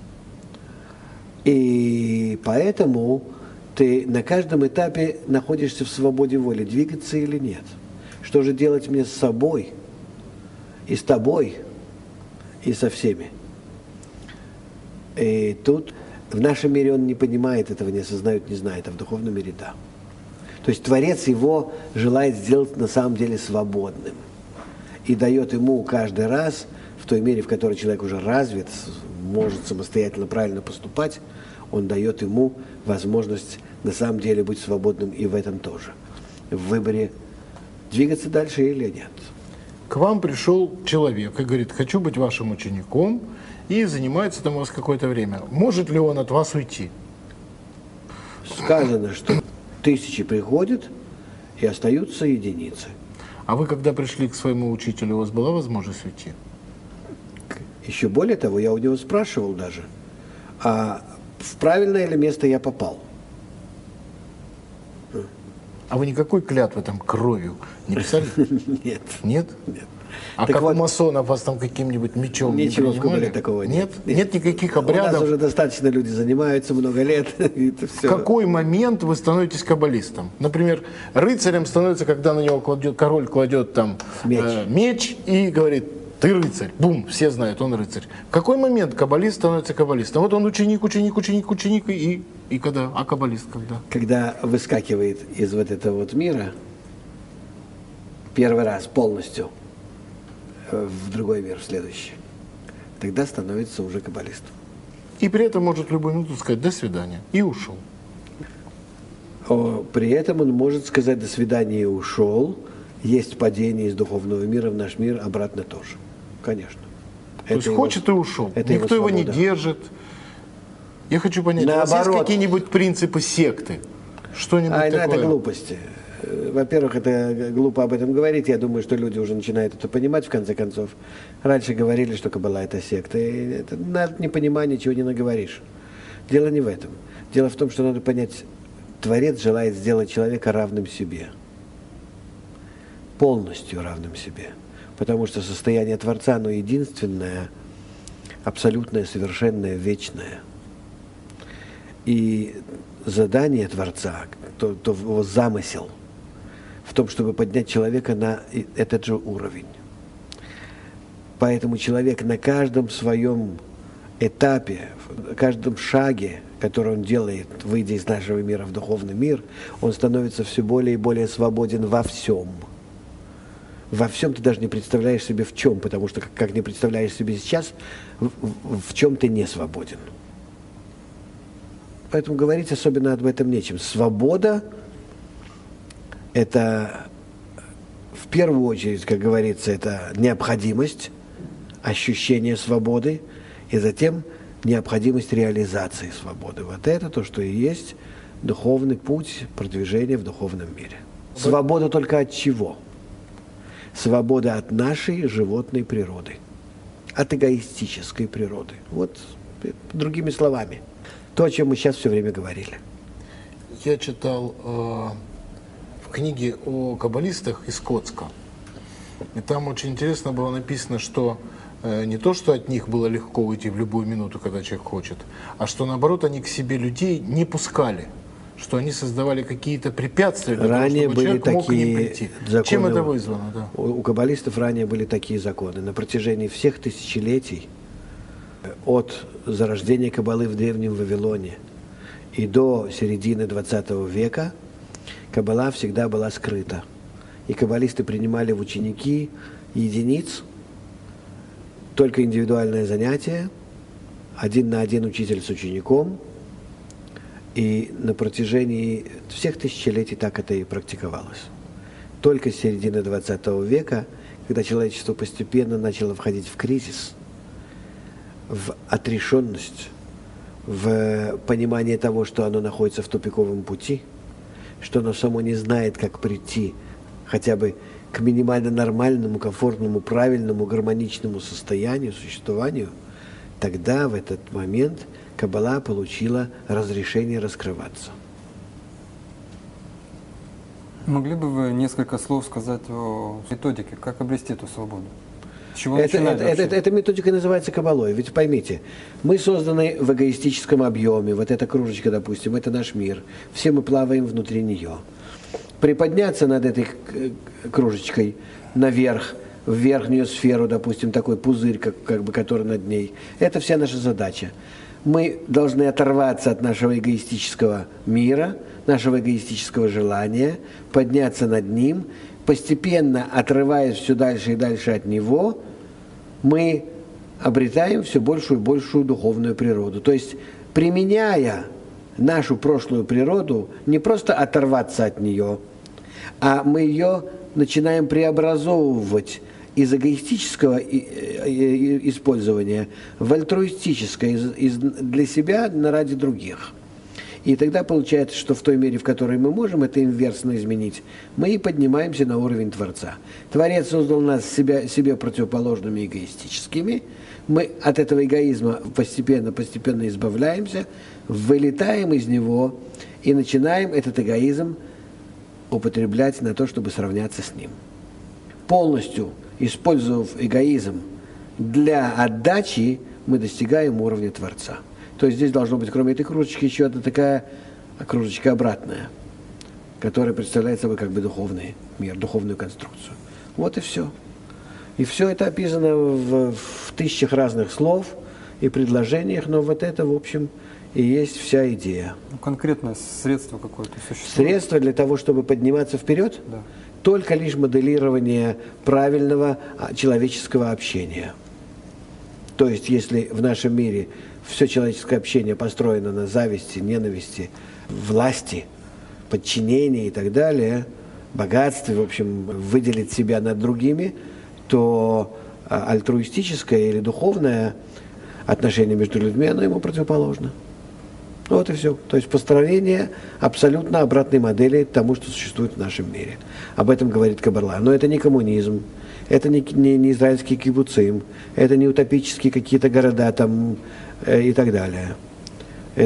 И поэтому ты на каждом этапе находишься в свободе воли, двигаться или нет. Что же делать мне с собой, и с тобой, и со всеми? И тут в нашем мире он не понимает этого, не осознает, не знает, а в духовном мире да. То есть Творец его желает сделать на самом деле свободным. И дает ему каждый раз, в той мере, в которой человек уже развит, может самостоятельно правильно поступать, он дает ему возможность на самом деле быть свободным и в этом тоже. В выборе двигаться дальше или нет. К вам пришел человек и говорит, хочу быть вашим учеником, и занимается там у вас какое-то время. Может ли он от вас уйти? Сказано, что тысячи приходят и остаются единицы. А вы, когда пришли к своему учителю, у вас была возможность уйти? Еще более того, я у него спрашивал даже, а в правильное ли место я попал? А вы никакой клятвы там кровью не писали? Нет. Нет? Нет. А Так как вот, у масонов вас там каким-нибудь мечом не ничего в принимали? Кабале такого нет. Нет? Нет никаких У нас обрядов? уже достаточно люди занимаются много лет. Это В все. какой момент вы становитесь каббалистом? Например, рыцарем становится, когда на него кладет, король кладет там Меч. э, меч и говорит, ты рыцарь. Бум, все знают, он рыцарь. В какой момент каббалист становится каббалистом? Вот он ученик, ученик, ученик, ученик, и, и когда? А каббалист когда? Когда выскакивает из вот этого вот мира, первый раз полностью в другой мир, в следующий, тогда становится уже каббалистом. И при этом может в любую минуту сказать «до свидания» и ушел. О, при этом он может сказать «до свидания» и ушел. Есть падение из духовного мира в наш мир, обратно тоже. Конечно. То есть хочет и ушел. Никто его, его не держит. Я хочу понять, Наоборот. у вас есть какие-нибудь принципы секты? Что-нибудь а, такое? Это глупости. Во-первых, это глупо об этом говорить. Я думаю, что люди уже начинают это понимать, в конце концов. Раньше говорили, что Каббала – это секта. И это надо непонимание, чего не наговоришь. Дело не в этом. Дело в том, что надо понять, Творец желает сделать человека равным себе. полностью равным себе. Потому что состояние Творца, оно единственное, абсолютное, совершенное, вечное. И задание Творца, то, то его замысел в том, чтобы поднять человека на этот же уровень. Поэтому человек на каждом своем этапе, в каждом шаге, который он делает, выйдя из нашего мира в духовный мир, он становится все более и более свободен во всем. Во всем ты даже не представляешь себе в чем, потому что как не представляешь себе сейчас, в, в, в чем ты не свободен. Поэтому говорить особенно об этом нечем. Свобода – это в первую очередь, как говорится, это необходимость, ощущение свободы, и затем необходимость реализации свободы. Вот это то, что и есть духовный путь продвижения в духовном мире. Свобода только от чего? Свобода от нашей животной природы, от эгоистической природы. Вот другими словами, то, о чем мы сейчас все время говорили. Я читал э, в книге о каббалистах из Коцка, и там очень интересно было написано, что э, не то, что от них было легко уйти в любую минуту, когда человек хочет, а что наоборот они к себе людей не пускали, что они создавали какие-то препятствия для ранее того, чтобы были человек мог к ним такие прийти. законы, Чем это вызвано? Да? У, у каббалистов ранее были такие законы. На протяжении всех тысячелетий, от зарождения каббалы в Древнем Вавилоне и до середины двадцатого века, каббала всегда была скрыта. И каббалисты принимали в ученики единиц, только индивидуальное занятие, один на один учитель с учеником. И на протяжении всех тысячелетий так это и практиковалось. Только с середины двадцатого века, когда человечество постепенно начало входить в кризис, в отрешенность, в понимание того, что оно находится в тупиковом пути, что оно само не знает, как прийти хотя бы к минимально нормальному, комфортному, правильному, гармоничному состоянию, существованию, тогда, в этот момент, каббала получила разрешение раскрываться. Могли бы вы несколько слов сказать о методике, как обрести эту свободу? С чего Это, начинать это, это, эта методика называется каббалой. Ведь поймите, мы созданы в эгоистическом объеме. Вот эта кружечка, допустим, это наш мир. Все мы плаваем внутри нее. Приподняться над этой кружечкой наверх, в верхнюю сферу, допустим, такой пузырь, как, как бы, который над ней, это вся наша задача. Мы должны оторваться от нашего эгоистического мира, нашего эгоистического желания, подняться над ним, постепенно отрываясь все дальше и дальше от него, мы обретаем все большую и большую духовную природу. То есть, применяя нашу прошлую природу, не просто оторваться от нее, а мы ее начинаем преобразовывать из эгоистического использования в альтруистическое, из, из, для себя ради других. И тогда получается, что в той мере, в которой мы можем это инверсно изменить, мы и поднимаемся на уровень Творца. Творец создал нас себя, себе противоположными эгоистическими. Мы от этого эгоизма постепенно-постепенно избавляемся, вылетаем из него и начинаем этот эгоизм употреблять на то, чтобы сравняться с ним. Полностью использовав эгоизм для отдачи, мы достигаем уровня Творца. То есть здесь должно быть, кроме этой кружечки, еще одна такая кружечка обратная, которая представляет собой как бы духовный мир, духовную конструкцию. Вот и все. И все это описано в, в тысячах разных слов и предложениях, но вот это, в общем, и есть вся идея. Ну, конкретное средство какое-то существует? Средство для того, чтобы подниматься вперед? Да. Только лишь моделирование правильного человеческого общения. То есть, если в нашем мире все человеческое общение построено на зависти, ненависти, власти, подчинении и так далее, богатстве, в общем, выделить себя над другими, то альтруистическое или духовное отношение между людьми, оно ему противоположно. Вот и все. То есть построение абсолютно обратной модели тому, что существует в нашем мире. Об этом говорит Каббала. Но это не коммунизм, это не, не, не израильский кибуцим, это не утопические какие-то города там э, и так далее.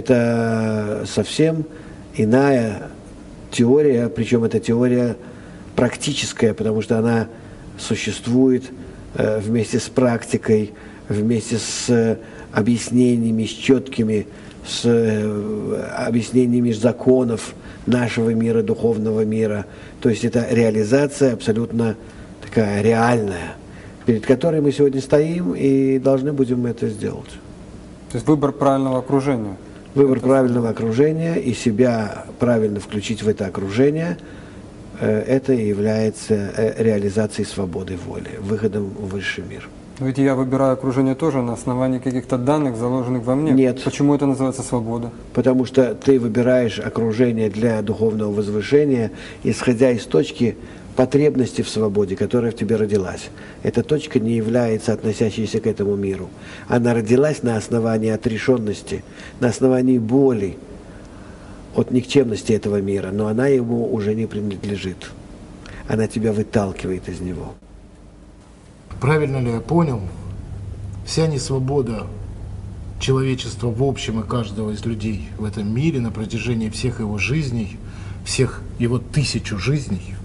Это совсем иная теория, причем эта теория практическая, потому что она существует э, вместе с практикой, вместе с э, объяснениями, с четкими, с э, объяснениями законов нашего мира, духовного мира. То есть это реализация абсолютно такая реальная, перед которой мы сегодня стоим и должны будем это сделать. То есть выбор правильного окружения. Выбор правильного окружения и себя правильно включить в это окружение, это и является реализацией свободы воли, выходом в высший мир. Но ведь я выбираю окружение тоже на основании каких-то данных, заложенных во мне. Нет. Почему это называется свобода? Потому что ты выбираешь окружение для духовного возвышения, исходя из точки потребности в свободе, которая в тебе родилась. Эта точка не является относящейся к этому миру. Она родилась на основании отрешенности, на основании боли от никчемности этого мира, но она ему уже не принадлежит. Она тебя выталкивает из него. Правильно ли я понял? Вся несвобода человечества в общем и каждого из людей в этом мире на протяжении всех его жизней, всех его тысячу жизней,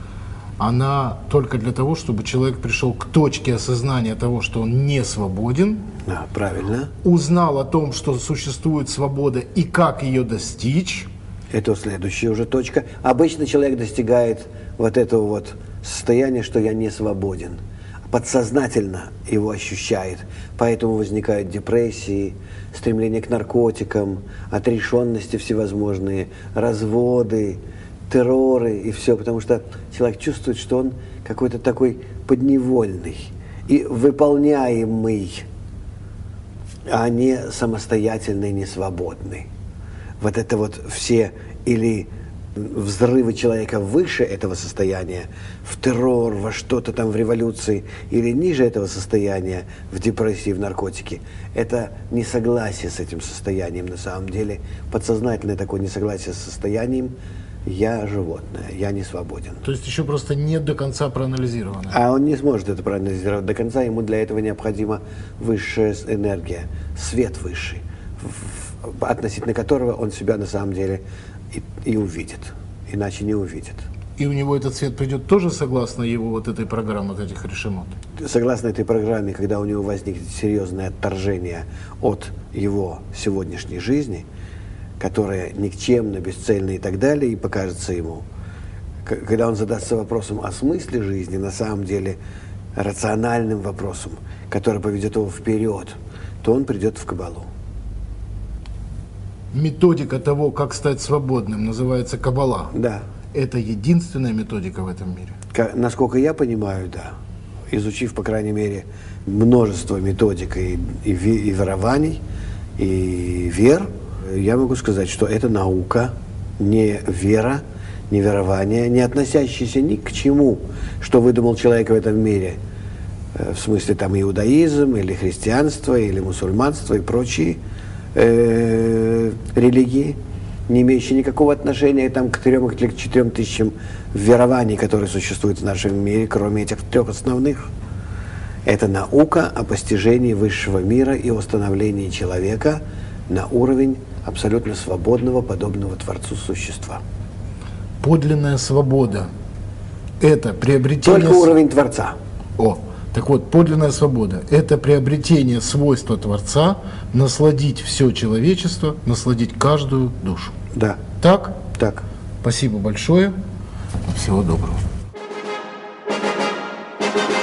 она только для того, чтобы человек пришел к точке осознания того, что он не свободен, Да, правильно. узнал о том, что существует свобода и как ее достичь. Это следующая уже точка. Обычно человек достигает вот этого вот состояния, что я не свободен. Подсознательно его ощущает. Поэтому возникают депрессии, стремление к наркотикам, отрешенности всевозможные, разводы, терроры и все, потому что человек чувствует, что он какой-то такой подневольный и выполняемый, а не самостоятельный, не свободный. Вот это вот все или взрывы человека выше этого состояния, в террор, во что-то там, в революции, или ниже этого состояния, в депрессии, в наркотике, это несогласие с этим состоянием на самом деле, подсознательное такое несогласие с состоянием, я животное, я не свободен. То есть еще просто не до конца проанализировано. А он не сможет это проанализировать до конца, ему для этого необходима высшая энергия, свет высший, относительно которого он себя на самом деле и, и увидит, иначе не увидит. И у него этот свет придет тоже согласно его вот этой программе, вот этих решимот? Согласно этой программе, когда у него возникнет серьезное отторжение от его сегодняшней жизни, которая никчемна, бесцельна и так далее, и покажется ему, когда он задастся вопросом о смысле жизни, на самом деле рациональным вопросом, который поведет его вперед, то он придет в Каббалу. Методика того, как стать свободным, называется Каббала. Да. Это единственная методика в этом мире? К- насколько я понимаю, да. Изучив, по крайней мере, множество методик и, и, ве- и верований, и вер, я могу сказать, что это наука, не вера, не верование, не относящаяся ни к чему, что выдумал человек в этом мире. В смысле, там, иудаизм, или христианство, или мусульманство и прочие э, религии, не имеющие никакого отношения там, к трем или к четырем тысячам верований, которые существуют в нашем мире, кроме этих трех основных. Это наука о постижении высшего мира и установлении человека на уровень абсолютно свободного, подобного Творцу существа. Подлинная свобода – это приобретение... Только уровень Творца. О, так вот, подлинная свобода – это приобретение свойства Творца, насладить все человечество, насладить каждую душу. Да, Так? так. Спасибо большое. Всего доброго.